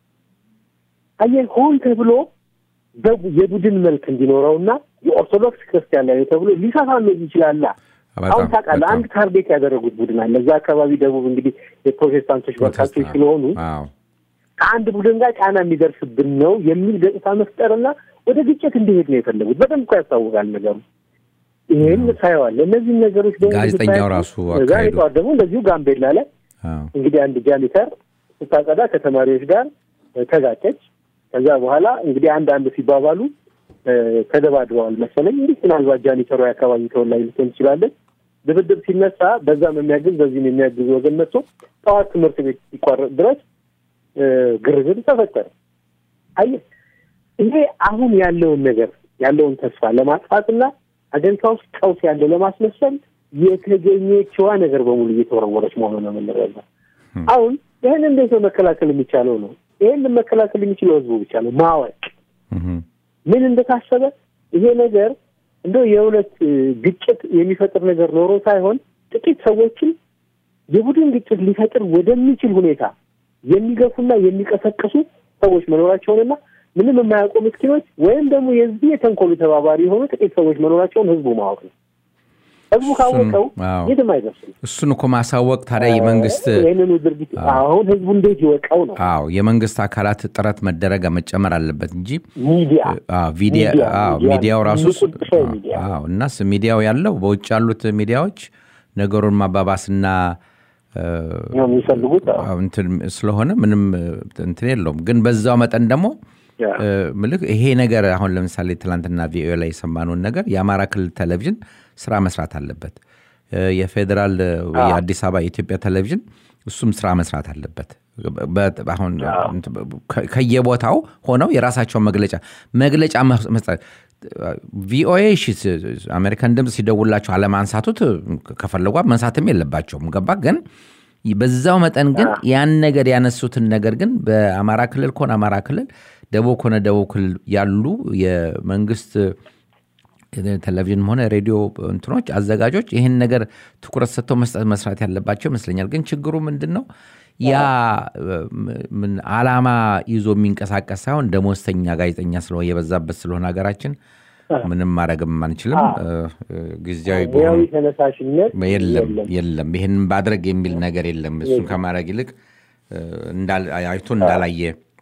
አየህ ተብሎ የቡድን መልክ እንዲኖረውና የኦርቶዶክስ ክርስቲያን ላይ ተብሎ ሊሳሳም ይችላል አሁን ታውቃለህ አንድ ታርጌት ያደረጉት ቡድን አለ እዛ አካባቢ ደቡብ እንግዲህ የፕሮቴስታንቶች በርካቶች ስለሆኑ ከአንድ ቡድን ጋር ጫና የሚደርስብን ነው የሚል ገጽታ መፍጠርና ወደ ግጭት እንዲሄድ ነው የፈለጉት በደንብ ያስታውቃል ነገሩ ይሄን ሳይዋል እነዚህ ነገሮች ጋዜጠኛው ራሱ ጋዜጣው ደግሞ እንደዚሁ ጋምቤላ ላይ እንግዲህ አንድ ጃኒተር ስታጸዳ ከተማሪዎች ጋር ተጋጨች ከዛ በኋላ እንግዲህ አንድ ሲባባሉ ተደባድበዋል መሰለኝ እንግዲህ ምናልባት ጃኒተሩ አካባቢ ተወላጅ ሊሆን ይችላል ድብድብ ሲነሳ በዛም የሚያግዝ በዚህም የሚያግዝ ወገን መጥቶ ጠዋት ትምህርት ቤት ሲቋረጥ ድረስ ግርግር ተፈጠረ አየህ ይሄ አሁን ያለውን ተስፋ ለማጥፋትና አገሪቷ ውስጥ ቀውስ ያለው ለማስመሰል የተገኘችዋ ነገር በሙሉ እየተወረወረች መሆኑን ነው የምንረዳው አሁን ይሄን እንዴት መከላከል የሚቻለው ነው ይሄን መከላከል የሚችለው ህዝቡ ብቻ ነው ማወቅ ምን እንደታሰበ ይሄ ነገር እንደው የእውነት ግጭት የሚፈጥር ነገር ኖሮ ሳይሆን ጥቂት ሰዎችን የቡድን ግጭት ሊፈጥር ወደሚችል ሁኔታ የሚገፉና የሚቀሰቅሱ ሰዎች መኖራቸውንና ምንም የማያውቁ ምስኪኖች ወይም ደግሞ የዚህ የተንኮሉ ተባባሪ የሆኑ ጥቂት ሰዎች መኖራቸውን ህዝቡ ማወቅ ነው ህዝቡ ካወቀው የትም አይደርስም እሱን እኮ ማሳወቅ ታዲያ የመንግስት ይሄንን ድርጊት አሁን ህዝቡ እንዴት ይወቀው ነው የመንግስት አካላት ጥረት መደረግ መጨመር አለበት እንጂ ሚዲያው ራሱ እና ሚዲያው ያለው በውጭ ያሉት ሚዲያዎች ነገሩን ማባባስና የሚፈልጉት ስለሆነ ምንም እንትን የለውም ግን በዛው መጠን ደግሞ ምልክ ይሄ ነገር አሁን ለምሳሌ ትላንትና ቪኦኤ ላይ የሰማነውን ነገር የአማራ ክልል ቴሌቪዥን ስራ መስራት አለበት የፌደራል የአዲስ አበባ የኢትዮጵያ ቴሌቪዥን እሱም ስራ መስራት አለበት አሁን ከየቦታው ሆነው የራሳቸው መግለጫ መስጠት ቪኦኤ አሜሪካን ድምጽ ሲደውላቸው አለማንሳቱት ከፈለጓ መንሳትም የለባቸውም ገባ ግን በዛው መጠን ግን ያን ነገር ያነሱትን ነገር ግን በአማራ ክልል ኮን አማራ ክልል ደቡብ ኮን ደቡብ ክልል ያሉ የመንግስት ቴሌቪዥን ሆነ ሬዲዮ እንትኖች አዘጋጆች ይሄን ነገር ትኩረት ሰጥተው መስራት ያለባቸው ይመስለኛል ግን ችግሩ ምንድነው ያ ምን አላማ ይዞ የሚንቀሳቀስ ሳይሆን ደሞዝተኛ ጋዜጠኛ ስለሆነ የበዛበት ስለሆነ ሀገራችን ምንም ማድረግም አንችልም ግዚያዊ ቦታው ተነሳሽነት የለም ይሄን ባድረግ የሚል ነገር የለም እሱን ከማድረግ ይልቅ አይቶ እንዳላየ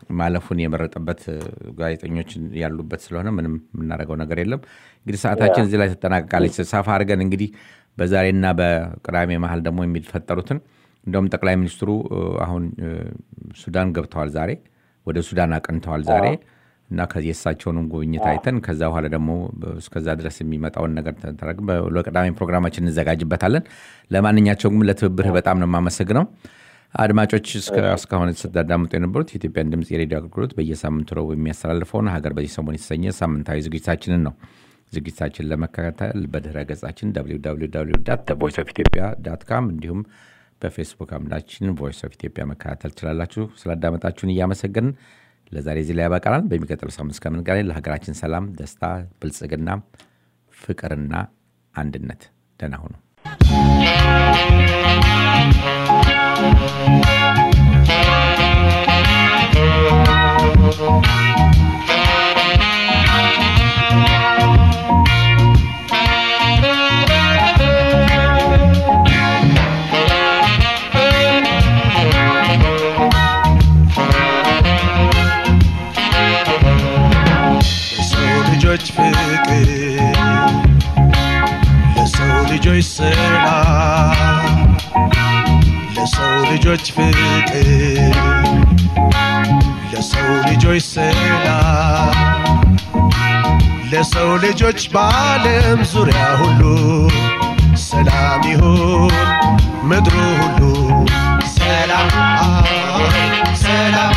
ማለፉን የመረጠበት ጋዜጠኞች ያሉበት ስለሆነ ምንም እናረጋው ነገር የለም እንግዲህ ሰዓታችን እዚህ ላይ ተጠናቀቃለች ሰፋ አድርገን እንግዲህ በዛሬና በቅዳሜ መሃል ደግሞ የሚፈጠሩትን እንደውም ጠቅላይ ሚኒስትሩ አሁን ሱዳን ገብተዋል ዛሬ ወደ ሱዳን አቀንተዋል ዛሬ እና ከየሳቸውንም ጉብኝት አይተን ከዛ በኋላ ደግሞ እስከዛ ድረስ የሚመጣውን ነገር ተረግበ ለቅዳሜ ፕሮግራማችን እንዘጋጅበታለን ለማንኛቸውም ለትብብርህ በጣም ነው የማመሰግነው አድማጮች እስካሁን ተዳዳምጡ የነበሩት የኢትዮጵያን ድምጽ የሬዲዮ አገልግሎት በየሳምንቱ ረቡዕ የሚያስተላልፈውን ሀገር በዚህ ሰሞን የተሰኘ ሳምንታዊ ዝግጅታችንን ነው ዝግጅታችን ለመከታተል በድረ ገጻችን www.voiceofethiopia.com እንዲሁም በፌስቡክ አምዳችን ቮይስ ኦፍ ኢትዮጵያ መከታተል ትችላላችሁ ስላዳመጣችሁን እያመሰገንን ለዛሬ እዚህ ላይ ያበቃናል በሚቀጥለው ሳምንት እስከምንገናኝ ለሀገራችን ሰላም ደስታ ብልጽግና ፍቅርና አንድነት ደህና ሁኑ ልጆች ፍቅር ለሰው ልጆች ሰላም ለሰው ልጆች በዓለም ዙሪያ ሁሉ ሰላም ይሁን ምድሩ ሁሉ ሰላም